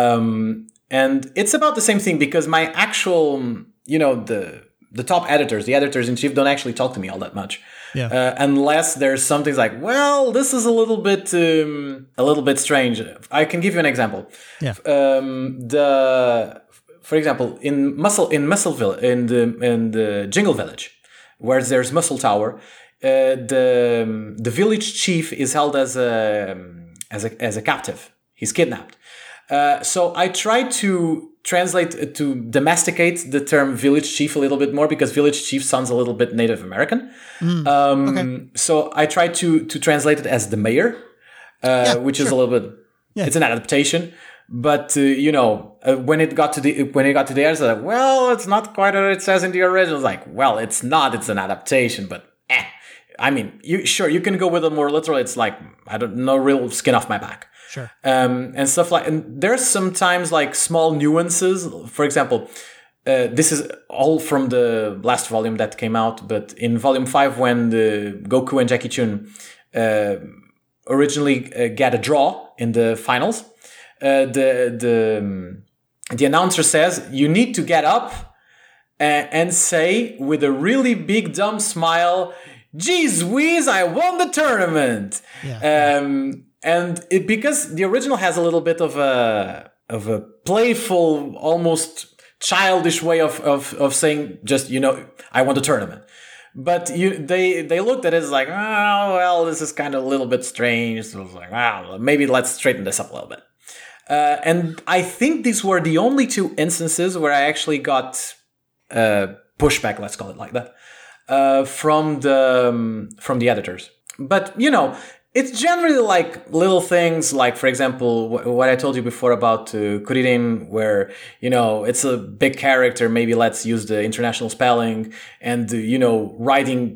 Um, and it's about the same thing, because my actual you know the the top editors, the editors in chief, don't actually talk to me all that much. Yeah. Uh, unless there's something like, well, this is a little bit, um, a little bit strange. I can give you an example. Yeah. Um, the, for example, in Muscle, in Muscleville, in the in the Jingle Village, where there's Muscle Tower, uh, the the village chief is held as a as a as a captive. He's kidnapped. Uh, so I tried to translate, to domesticate the term village chief a little bit more, because village chief sounds a little bit Native American. Mm, um, okay. So I tried to to translate it as the mayor, uh, Yeah, which sure. is a little bit, Yeah. it's an adaptation. But uh, you know, uh, when it got to the when it got to the end, I was like, well, it's not quite what it says in the original. It's like, well, it's not. It's an adaptation, but eh. I mean, you sure you can go with it more literal. It's like, I don't know, real skin off my back. Sure. Um, and stuff like, and there's sometimes like small nuances. For example, uh, this is all from the last volume that came out, but in volume five, when the Goku and Jackie Chun uh, originally uh, get a draw in the finals, uh, the the um, the announcer says you need to get up and, and say with a really big dumb smile, "Geez whiz, I won the tournament." Yeah. Um, And it, because the original has a little bit of a of a playful, almost childish way of of, of saying, just, you know, I won the tournament. But you they they looked at it as like, oh well, this is kind of a little bit strange. So it was like, wow, maybe let's straighten this up a little bit. Uh, and I think these were the only two instances where I actually got uh, pushback, let's call it like that, uh, from the um, from the editors. But you know, it's generally like little things, like, for example, wh- what I told you before about uh, Kuririn, where, you know, it's a big character, maybe let's use the international spelling, and, uh, you know, writing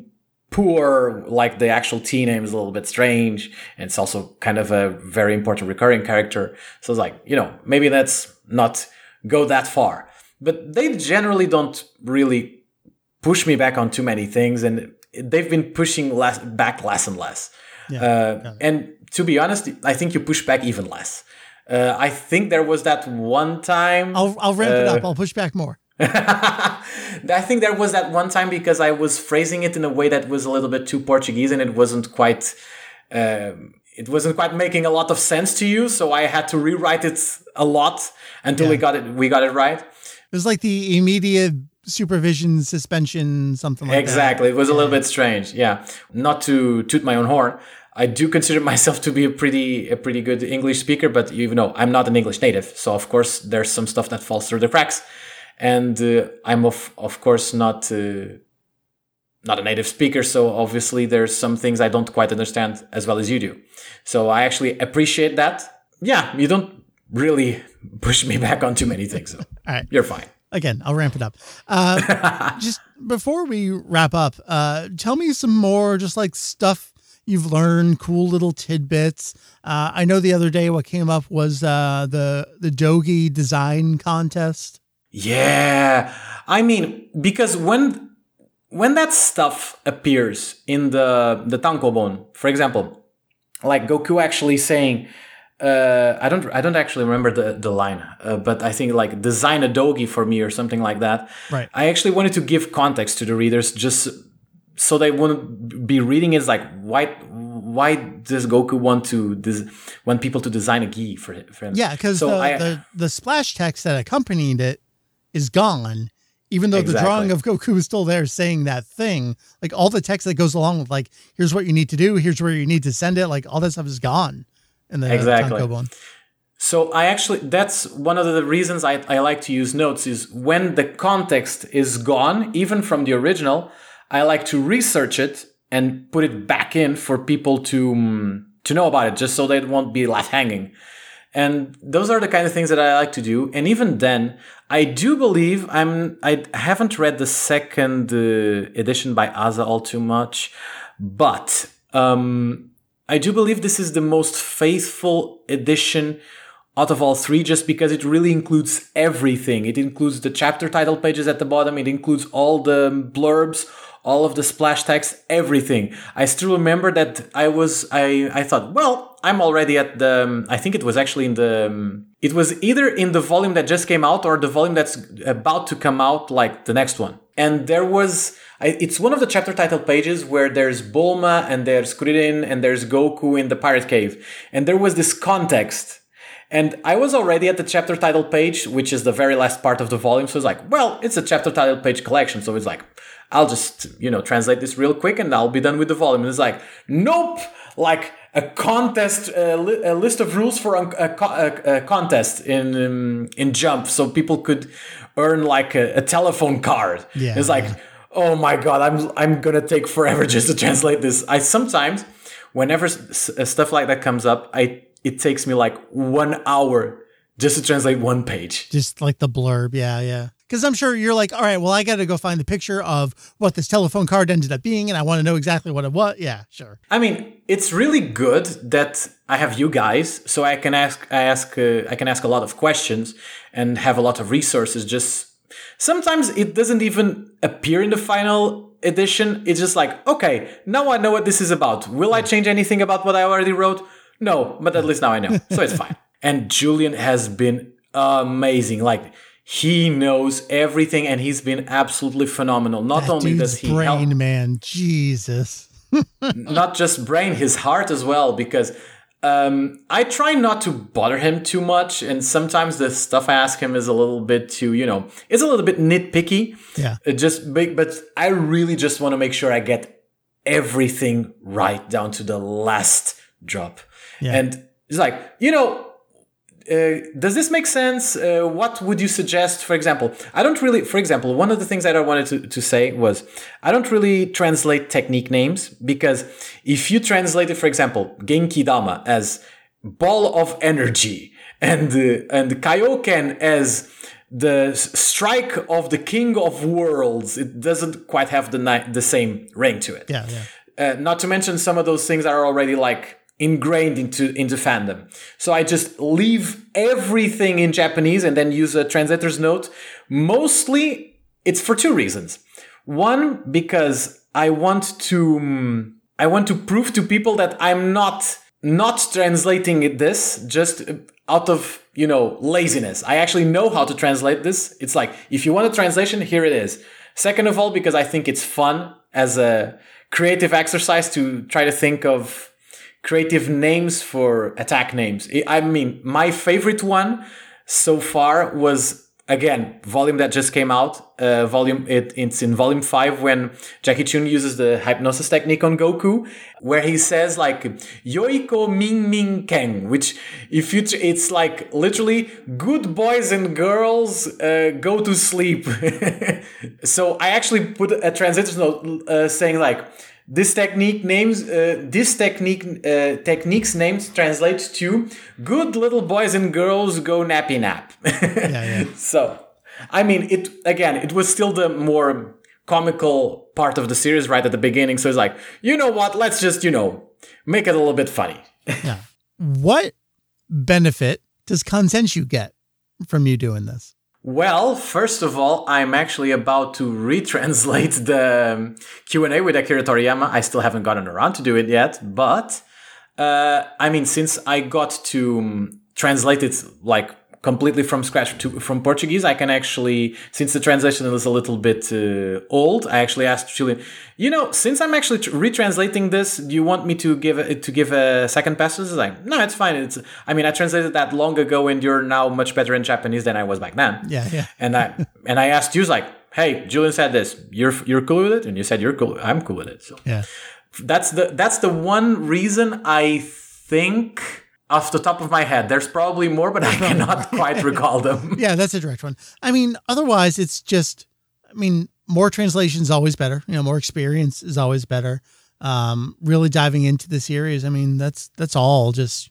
poor, like the actual T name is a little bit strange, and it's also kind of a very important recurring character. So it's like, you know, maybe let's not go that far. But they generally don't really push me back on too many things, and they've been pushing less, back less and less. Yeah, uh, and to be honest, I think you push back even less. Uh, I think there was that one time. I'll I'll ramp uh, it up. I'll push back more. I think there was that one time because I was phrasing it in a way that was a little bit too Portuguese, and it wasn't quite. Um, it wasn't quite making a lot of sense to you, so I had to rewrite it a lot until Yeah. we got it. We got it right. It was like the immediate supervision, suspension, something like Exactly. that. It was a little bit strange. Yeah. Not to toot my own horn, I do consider myself to be a pretty a pretty good English speaker, but you know, I'm not an English native, so of course there's some stuff that falls through the cracks, and uh, I'm of of course not uh, not a native speaker, so obviously there's some things I don't quite understand as well as you do. So I actually appreciate that. Yeah, you don't really push me back on too many things, so All right. you're fine. Again, I'll ramp it up. Uh, just before we wrap up, uh, tell me some more, just like stuff you've learned, cool little tidbits. Uh, I know the other day what came up was uh, the the Dogi design contest. Yeah, I mean, because when when that stuff appears in the the tankobon, for example, like Goku actually saying, uh, I don't I don't actually remember the the line, uh, but I think like design a dogi for me or something like that. Right. I actually wanted to give context to the readers, just so they wouldn't be reading it like, why why does Goku want to des- want people to design a gi for him? For him? Yeah, because So the, I- the the splash text that accompanied it is gone, even though the Exactly. drawing of Goku is still there saying that thing. Like all the text that goes along with like, here's what you need to do, here's where you need to send it. Like all that stuff is gone in the Exactly. tankobon. So I actually, that's one of the reasons I, I like to use notes, is when the context is gone, even from the original, I like to research it and put it back in for people to um, to know about it, just so they won't be left hanging. And those are the kind of things that I like to do. And even then, I do believe I'm, I haven't read the second uh, edition by Asa all too much, but um, I do believe this is the most faithful edition out of all three, just because it really includes everything. It includes the chapter title pages at the bottom. It includes all the blurbs, all of the splash text, everything. I still remember that I was, I, I thought, well, I'm already at the, um, I think it was actually in the, um, it was either in the volume that just came out or the volume that's about to come out, like the next one. And there was, I, it's one of the chapter title pages where there's Bulma and there's Kuririn and there's Goku in the pirate cave. And there was this context. And I was already at the chapter title page, which is the very last part of the volume. So it's like, well, it's a chapter title page collection. So it's like, I'll just, you know, translate this real quick and I'll be done with the volume. And it's like, nope, like a contest, uh, li- a list of rules for a, a, a, a contest in um, in Jump, so people could earn like a, a telephone card. Yeah, it's like, yeah. Oh my god, I'm I'm gonna take forever just to translate this. I sometimes, whenever s- stuff like that comes up, I it takes me like one hour just to translate one page. Just like the blurb. Yeah, yeah. Because I'm sure you're like, all right, well, I got to go find the picture of what this telephone card ended up being, and I want to know exactly what it was. Yeah, sure. I mean, it's really good that I have you guys, so I can ask, I ask, uh, I can ask a lot of questions and have a lot of resources. Just sometimes it doesn't even appear in the final edition. It's just like, okay, now I know what this is about. Will I change anything about what I already wrote? No, but at least now I know, so it's fine. And Julian has been amazing. Like, he knows everything, and he's been absolutely phenomenal. Not that only dude's does he brain, help, man, Jesus. not just brain, his heart as well. Because um, I try not to bother him too much, and sometimes the stuff I ask him is a little bit too, you know, it's a little bit nitpicky. Yeah. It just big, but I really just want to make sure I get everything right down to the last drop. Yeah. And it's like, you know. Uh, does this make sense? Uh, what would you suggest? For example, I don't really, for example, one of the things that I wanted to, to say was I don't really translate technique names, because if you translate it, for example, Genki Dama as ball of energy and, uh, and Kaioken as the strike of the king of worlds, it doesn't quite have the, ni- the same ring to it. Yeah, yeah. Uh, not to mention some of those things are already like ingrained into into fandom. So I just leave everything in Japanese and then use a translator's note. Mostly it's for two reasons. One, because I want to um, I want to prove to people that I'm not not translating it this just out of, you know, laziness. I actually know how to translate this. It's like, if you want a translation, here it is. Second of all, because I think it's fun as a creative exercise to try to think of creative names for attack names. I mean, my favorite one so far was, again, volume that just came out. Uh, volume it, it's in volume five when Jackie Chun uses the hypnosis technique on Goku, where he says like Yoiko Ming Ming Ken, which if you, tr- it's like literally good boys and girls uh, go to sleep. So I actually put a translator's note uh, saying like, This technique names, uh, this technique, uh, technique's names translate to good little boys and girls go nappy nap. Yeah, yeah. So, I mean, it, again, it was still the more comical part of the series right at the beginning. So it's like, you know what? Let's just, you know, make it a little bit funny. Yeah. What benefit does Kanzenshu get from you doing this? Well, first of all, I'm actually about to retranslate the Q and A with Akira Toriyama. I still haven't gotten around to do it yet, but uh, I mean, since I got to um, translate it like completely from scratch to from Portuguese, I can actually, since the translation is a little bit uh, old, I actually asked Julian, you know, since I'm actually tr- retranslating this, do you want me to give a, to give a second pass? It's like, no, it's fine. It's, I mean, I translated that long ago, and you're now much better in Japanese than I was back then. Yeah, yeah. And I and I asked you, like, hey, Julian said this. You're you're cool with it, and you said you're cool. I'm cool with it. So yeah, that's the that's the one reason I think. Off the top of my head, there's probably more, but I cannot quite recall them. Yeah, that's a direct one. I mean, otherwise, it's just, I mean, more translation is always better. You know, more experience is always better. Um, really diving into the series. I mean, that's that's all just, you know,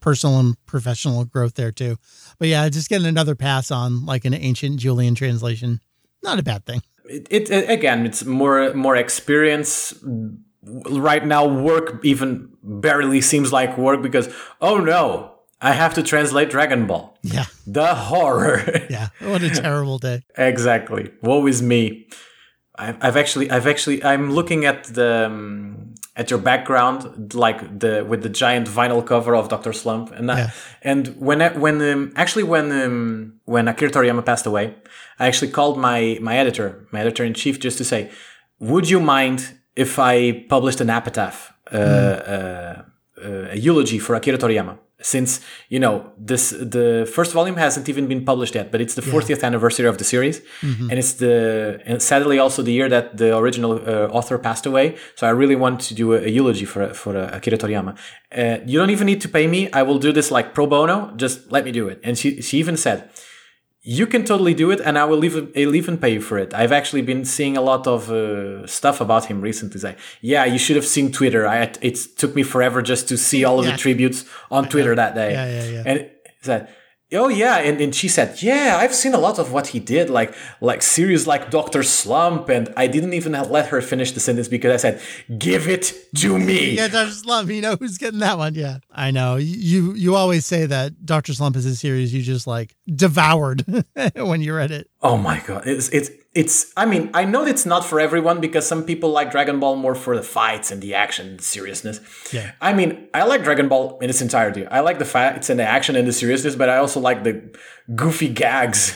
personal and professional growth there too. But yeah, just getting another pass on like an ancient Julian translation, not a bad thing. It, it again, it's more more experience. Right now, work even barely seems like work because, oh no, I have to translate Dragon Ball. Yeah. The horror. Yeah. What a terrible day. Exactly. Woe is me. I've, I've actually, I've actually, I'm looking at the, um, at your background, like the, with the giant vinyl cover of Doctor Slump. And, yeah. I, and when, when, um, actually when, um, when Akira Toriyama passed away, I actually called my, my editor, my editor in chief, just to say, would you mind if I published an epitaph, uh, mm. uh, uh, a eulogy for Akira Toriyama? Since, you know, this the first volume hasn't even been published yet, but it's the fortieth yeah. anniversary of the series. Mm-hmm. And it's the, and sadly also the year that the original uh, author passed away. So I really want to do a, a eulogy for, for uh, Akira Toriyama. Uh, you don't even need to pay me. I will do this like pro bono. Just let me do it. And she, she even said, you can totally do it, and I will even, I'll even pay you for it. I've actually been seeing a lot of uh, stuff about him recently. It's like, yeah, you should have seen Twitter. I it took me forever just to see all of yeah. the tributes on Twitter that day. Yeah, yeah, yeah. And it said, oh yeah, and, and she said, yeah, I've seen a lot of what he did, like like series like Doctor Slump, and I didn't even let her finish the sentence because I said, give it to me. Yeah, Doctor Slump, you know who's getting that one. Yeah, I know. You you always say that Doctor Slump is a series you just like devoured when you read it. Oh my God, it's it's it's. I mean, I know it's not for everyone because some people like Dragon Ball more for the fights and the action and the seriousness. Yeah. I mean, I like Dragon Ball in its entirety. I like the fights and the action and the seriousness, but I also like the goofy gags.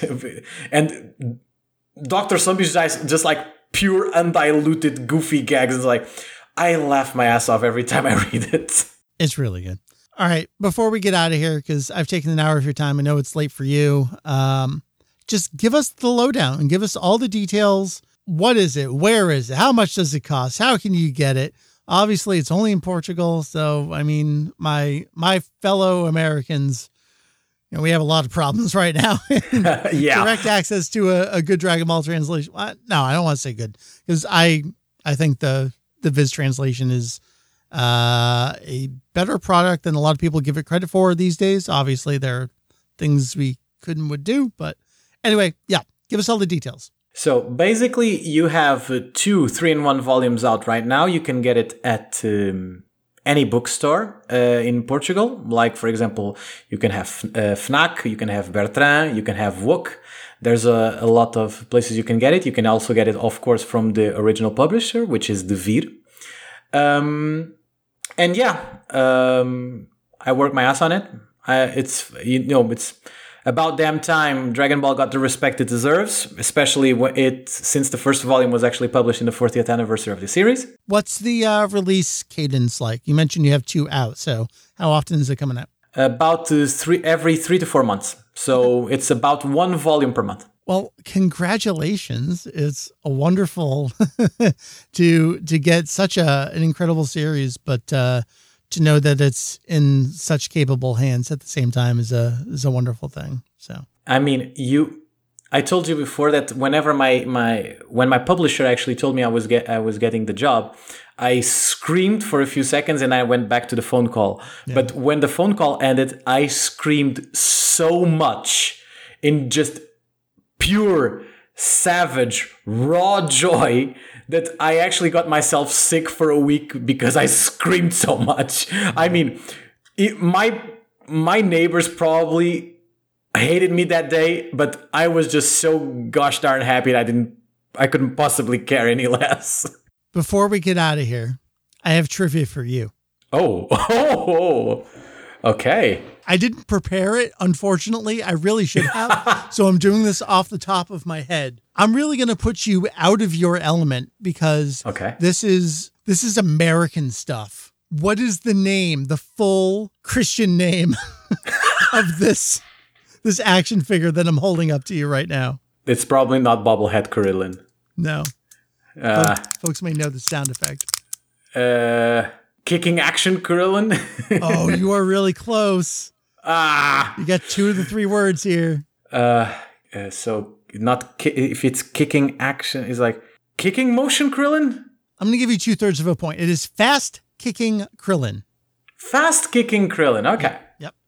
And Doctor Slump is just, just like pure undiluted goofy gags. It's like, I laugh my ass off every time I read it. It's really good. All right, before we get out of here, because I've taken an hour of your time, I know it's late for you. Um, just give us the lowdown and give us all the details. What is it? Where is it? How much does it cost? How can you get it? Obviously, it's only in Portugal. So, I mean, my my fellow Americans, you know, we have a lot of problems right now. Yeah. Direct access to a, a good Dragon Ball translation. Well, no, I don't want to say good because I I think the the Viz translation is uh, a better product than a lot of people give it credit for these days. Obviously, there are things we couldn't would do, but anyway, yeah, give us all the details. So basically, you have uh, two three-in-one volumes out right now. You can get it at um, any bookstore uh, in Portugal. Like, for example, you can have uh, Fnac, you can have Bertrand, you can have W O C. There's a, a lot of places you can get it. You can also get it, of course, from the original publisher, which is Devir. Um, and yeah, um, I work my ass on it. I, it's, you know, it's about damn time Dragon Ball got the respect it deserves, especially when it since the first volume was actually published in the fortieth anniversary of the series. What's the uh, release cadence like? You mentioned you have two out, so how often is it coming out? About uh, three every three to four months. So it's about one volume per month. Well, congratulations. It's a wonderful to to get such a an incredible series, but uh, to know that it's in such capable hands at the same time is a is a wonderful thing. So I mean, you I told you before that whenever my, my when my publisher actually told me I was get I was getting the job, I screamed for a few seconds and I went back to the phone call. Yeah. But when the phone call ended, I screamed so much in just pure, savage, raw joy that I actually got myself sick for a week because I screamed so much. I mean, it, my my neighbors probably hated me that day, but I was just so gosh darn happy that I didn't, I couldn't possibly care any less. Before we get out of here, I have trivia for you. Oh, oh, okay. I didn't prepare it, unfortunately. I really should have. So I'm doing this off the top of my head. I'm really going to put you out of your element because okay. this is this is American stuff. What is the name, the full Christian name of this this action figure that I'm holding up to you right now? It's probably not Bobblehead Krillin. No. Uh, folks, folks may know the sound effect. Uh, kicking action Krillin. Oh, you are really close. Ah, you got two of the three words here. Uh, uh so not ki- if it's kicking action, is like kicking motion Krillin. I'm gonna give you two thirds of a point. It is fast kicking Krillin. Fast kicking Krillin. Okay. Yep.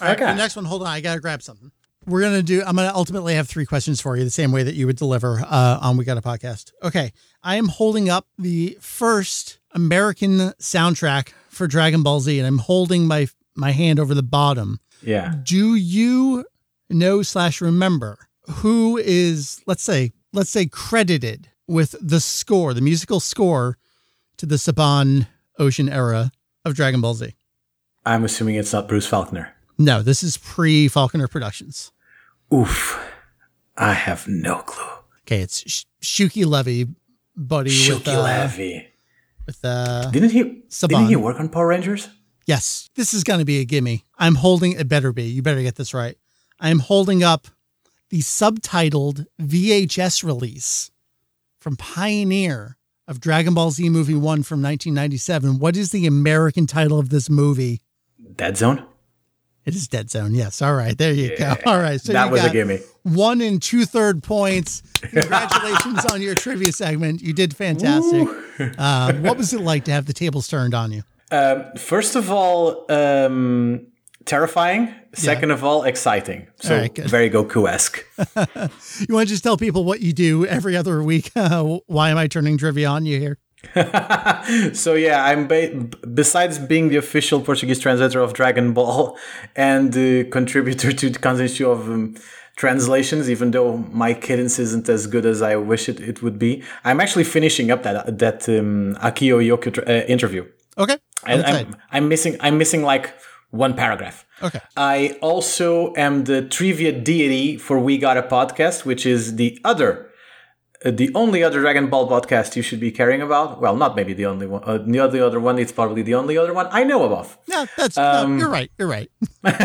All right, Okay. the next one, hold on, I got to grab something. We're going to do, I'm going to ultimately have three questions for you, the same way that you would deliver uh, on We Got a Podcast. Okay. I am holding up the first American soundtrack for Dragon Ball Z, and I'm holding my my hand over the bottom. Yeah. Do you know slash remember who is, let's say, let's say credited with the score, the musical score to the Saban Ocean era of Dragon Ball Z? I'm assuming it's not Bruce Faulkner. No, this is pre-Faulkner Productions. Oof. I have no clue. Okay, it's Sh- Shuki Levy, buddy. Shuki with, uh, Levy. With, uh, Didn't he, Saban. didn't he work on Power Rangers? Yes, this is going to be a gimme. I'm holding, it better be, you better get this right. I'm holding up the subtitled V H S release from Pioneer of Dragon Ball Z Movie one from nineteen ninety-seven. What is the American title of this movie? Dead Zone? It is Dead Zone. Yes. All right. There you Yeah. go. All right. So that you was got a gimme. one and two third points. Congratulations on your trivia segment. You did fantastic. Um, what was it like to have the tables turned on you? Um, first of all, um, terrifying. Second of all, exciting. So All right, good. very Goku-esque. You want to just tell people what you do every other week? Uh, why am I turning trivia on you here? So yeah, I'm ba- besides being the official Portuguese translator of Dragon Ball and the contributor to the Kanzenshu of um, translations, even though my cadence isn't as good as I wish it, it would be, I'm actually finishing up that that um, Akio Yoko tr- uh, interview. Okay. I, I'm, I'm missing I'm missing like one paragraph. Okay. I also am the trivia deity for We Got a Podcast, which is the other, uh, the only other Dragon Ball podcast you should be caring about. Well, not maybe the only one. Uh, the other other one. It's probably the only other one I know of. Yeah, that's Um, no, you're right. You're right.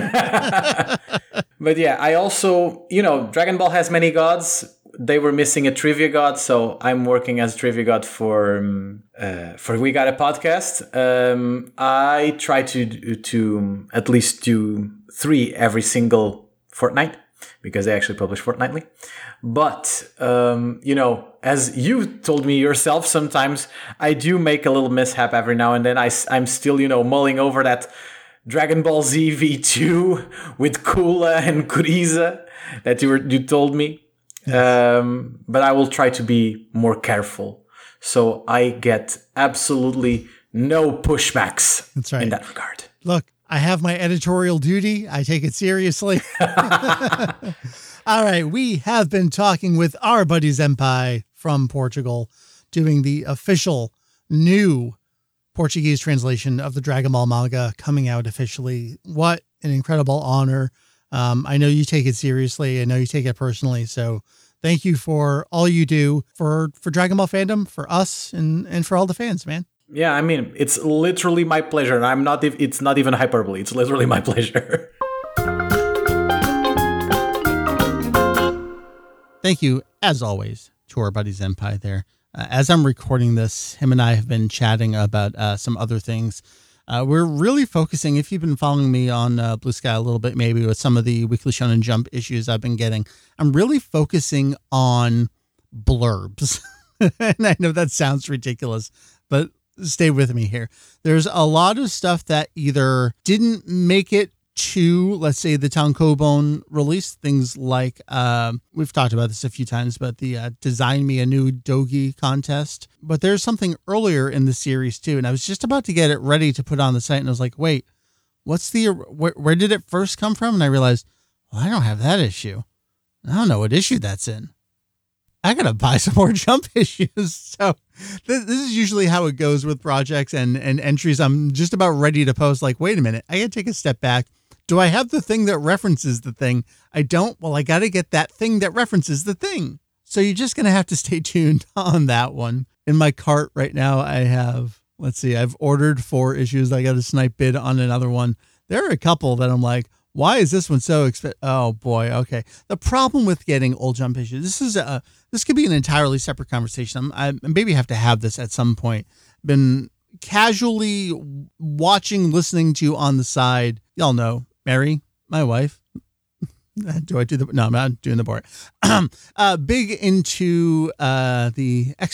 But yeah, I also, you know, Dragon Ball has many gods. They were missing a trivia god, so I'm working as a trivia god for um, uh, for We Got a Podcast. Um, I try to to at least do three every single fortnight because they actually publish fortnightly. But um, you know, as you told me yourself, sometimes I do make a little mishap every now and then. I I'm still, you know, mulling over that Dragon Ball Z V two with Kula and Kuriza that you were you told me. Um, but I will try to be more careful, so I get absolutely no pushbacks. That's right. In that regard. Look, I have my editorial duty. I take it seriously. All right. We have been talking with our buddy Zenpai from Portugal, doing the official new Portuguese translation of the Dragon Ball manga coming out officially. What an incredible honor. Um, I know you take it seriously. I know you take it personally. So thank you for all you do for, for Dragon Ball fandom, for us, and, and for all the fans, man. Yeah, I mean, it's literally my pleasure. And I'm not, it's not even hyperbole. It's literally my pleasure. Thank you, as always, to our buddy Zenpai there. Uh, as I'm recording this, him and I have been chatting about uh, some other things. Uh, we're really focusing, if you've been following me on uh, Blue Sky a little bit, maybe with some of the Weekly Shonen Jump issues I've been getting, I'm really focusing on blurbs. And I know that sounds ridiculous, but stay with me here. There's a lot of stuff that either didn't make it to, let's say, the Tankobon release, things like, um, we've talked about this a few times, but the uh, Design Me a New Dogi contest. But there's something earlier in the series too, and I was just about to get it ready to put on the site, and I was like, wait, what's the, where, where did it first come from? And I realized, well, I don't have that issue. I don't know what issue that's in. I gotta buy some more Jump issues. So this, this is usually how it goes with projects and, and entries. I'm just about ready to post, like, wait a minute, I gotta take a step back. Do I have the thing that references the thing? I don't. Well, I got to get that thing that references the thing. So you're just going to have to stay tuned on that one. In my cart right now, I have, let's see, I've ordered four issues. I got a snipe bid on another one. There are a couple that I'm like, why is this one so expensive? Oh boy. Okay. The problem with getting old Jump issues, this is a, this could be an entirely separate conversation. I'm, I maybe have to have this at some point. Been casually watching, listening to on the side. Y'all know Mary, my wife. Do I do the, no, I'm not doing the board. uh, big into uh, the X-Men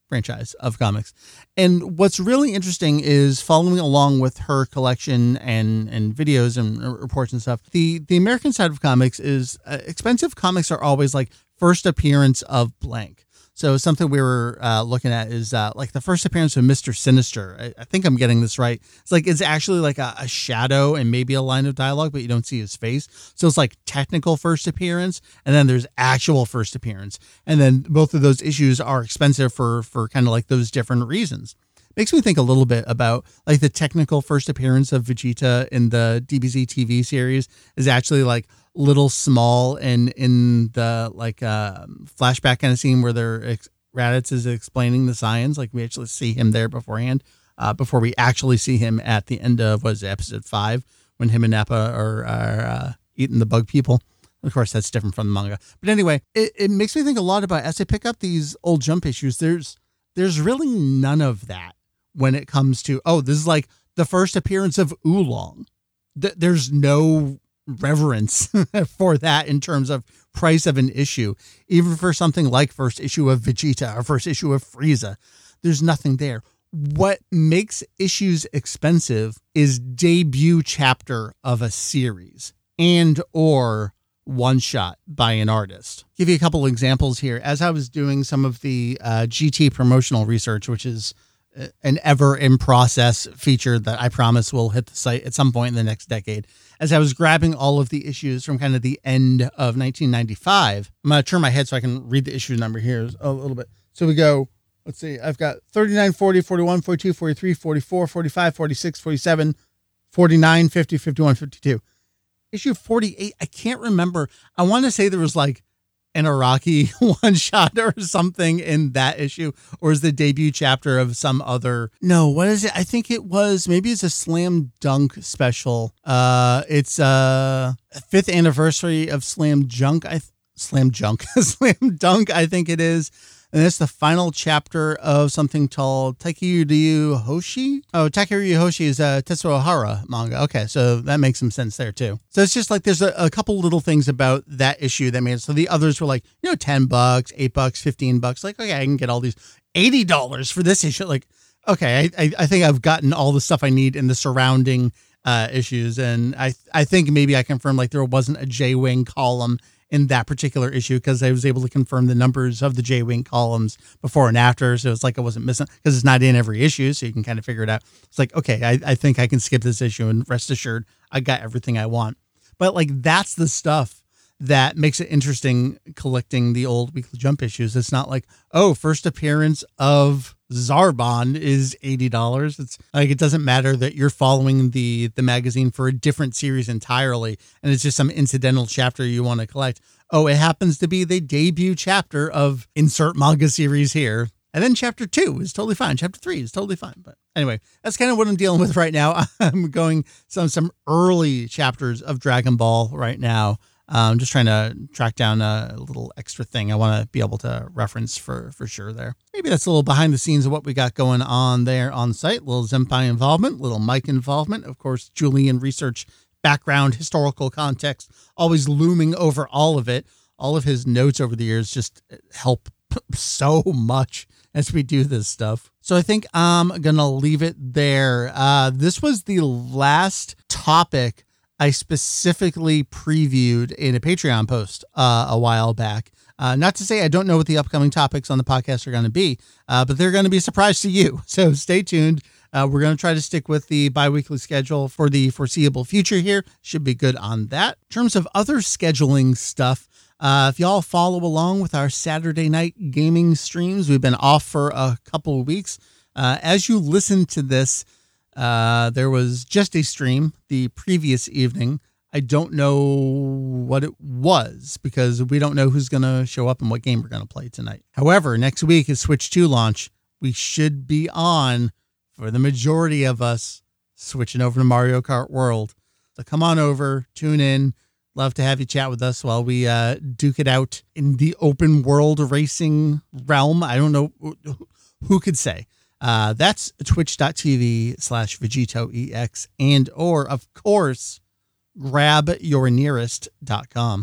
franchise of comics. And what's really interesting is following along with her collection and, and videos and reports and stuff. The, the American side of comics is uh, expensive comics are always like first appearance of blank. So something we were uh, looking at is uh, like the first appearance of Mister Sinister. I, I think I'm getting this right. It's like it's actually like a, a shadow and maybe a line of dialogue, but you don't see his face. So it's like technical first appearance, and then there's actual first appearance. And then both of those issues are expensive for for kind of like those different reasons. Makes me think a little bit about like the technical first appearance of Vegeta in the D B Z T V series is actually like little small, and in the like uh flashback kind of scene where they're ex- Raditz is explaining the science, like we actually see him there beforehand, uh before we actually see him at the end of what is it, episode five, when him and Nappa are, are uh, eating the bug people. Of course, that's different from the manga, but anyway, it, it makes me think a lot about as I pick up these old Jump issues. There's there's really none of that when it comes to, oh, this is like the first appearance of Oolong. Th- there's no reverence for that in terms of price of an issue, even for something like first issue of Vegeta or first issue of Frieza. There's nothing there. What makes issues expensive is debut chapter of a series and or one shot by an artist. Give you a couple examples here. As I was doing some of the uh, G T promotional research, which is an ever in process feature that I promise will hit the site at some point in the next decade. As I was grabbing all of the issues from kind of the end of nineteen ninety-five, I'm going to turn my head so I can read the issue number here a little bit. So we go, let's see, I've got thirty-nine, forty, forty-one, forty-two, forty-three, forty-four, forty-five, forty-six, forty-seven, forty-nine, fifty, fifty-one, fifty-two. Issue forty-eight, I can't remember. I want to say there was like an Iraqi one shot or something in that issue, or is the debut chapter of some other, no, what is it? I think it was, maybe it's a Slam Dunk special. Uh, it's uh fifth anniversary of Slam Junk. I Slam Junk, Slam Dunk, I think it is. And it's the final chapter of something called Taikiryu Hoshi. Oh, Taikiryu Hoshi is a Tetsuo Hara manga. Okay, so that makes some sense there too. So it's just like there's a, a couple little things about that issue that made it. So the others were like, you know, ten bucks, eight bucks, fifteen bucks. Like, okay, I can get all these eighty dollars for this issue. Like, okay, I, I think I've gotten all the stuff I need in the surrounding uh, issues. And I, I think maybe I confirmed like there wasn't a J-Wing column in that particular issue because I was able to confirm the numbers of the J-Wing columns before and after. So it's like I wasn't missing because it's not in every issue. So you can kind of figure it out. It's like, okay, I, I think I can skip this issue and rest assured I got everything I want. But like, that's the stuff that makes it interesting collecting the old Weekly Jump issues. It's not like, oh, first appearance of Zarbon is eighty dollars. It's like, it doesn't matter that you're following the, the magazine for a different series entirely. And it's just some incidental chapter you want to collect. Oh, it happens to be the debut chapter of insert manga series here. And then chapter two is totally fine. Chapter three is totally fine. But anyway, that's kind of what I'm dealing with right now. I'm going some, some early chapters of Dragon Ball right now. I'm um, just trying to track down a little extra thing I want to be able to reference for, for sure there. Maybe that's a little behind the scenes of what we got going on there on site. Little Zenpai involvement, little Mike involvement. Of course, Julian research, background, historical context, always looming over all of it. All of his notes over the years just help so much as we do this stuff. So I think I'm going to leave it there. Uh, this was the last topic I specifically previewed in a Patreon post uh, a while back. Uh, not to say I don't know what the upcoming topics on the podcast are going to be, uh, but they're going to be a surprise to you. So stay tuned. Uh, we're going to try to stick with the bi-weekly schedule for the foreseeable future here. Should be good on that. In terms of other scheduling stuff, uh, if y'all follow along with our Saturday night gaming streams, we've been off for a couple of weeks. Uh, as you listen to this, Uh, there was just a stream the previous evening. I don't know what it was because we don't know who's going to show up and what game we're going to play tonight. However, next week is Switch two launch. We should be on, for the majority of us, switching over to Mario Kart World. So come on over, tune in. Love to have you chat with us while we uh, duke it out in the open world racing realm. I don't know who could say. Uh, that's twitch.tv slash VegettoEX and, or of course, grab your nearest dot com.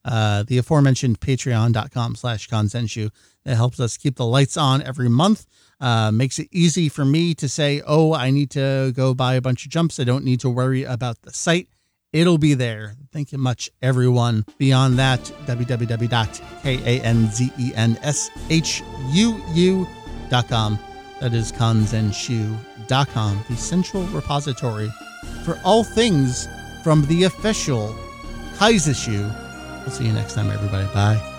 uh, the aforementioned patreon.com slash Kanzenshuu. That helps us keep the lights on every month. Uh, makes it easy for me to say, oh, I need to go buy a bunch of jumps. I don't need to worry about the site. It'll be there. Thank you much, everyone. Beyond that, w w w dot kanzenshuu dot com. That is kanzenshuu dot com, the central repository for all things from the official Kaizenshu. We'll see you next time, everybody. Bye.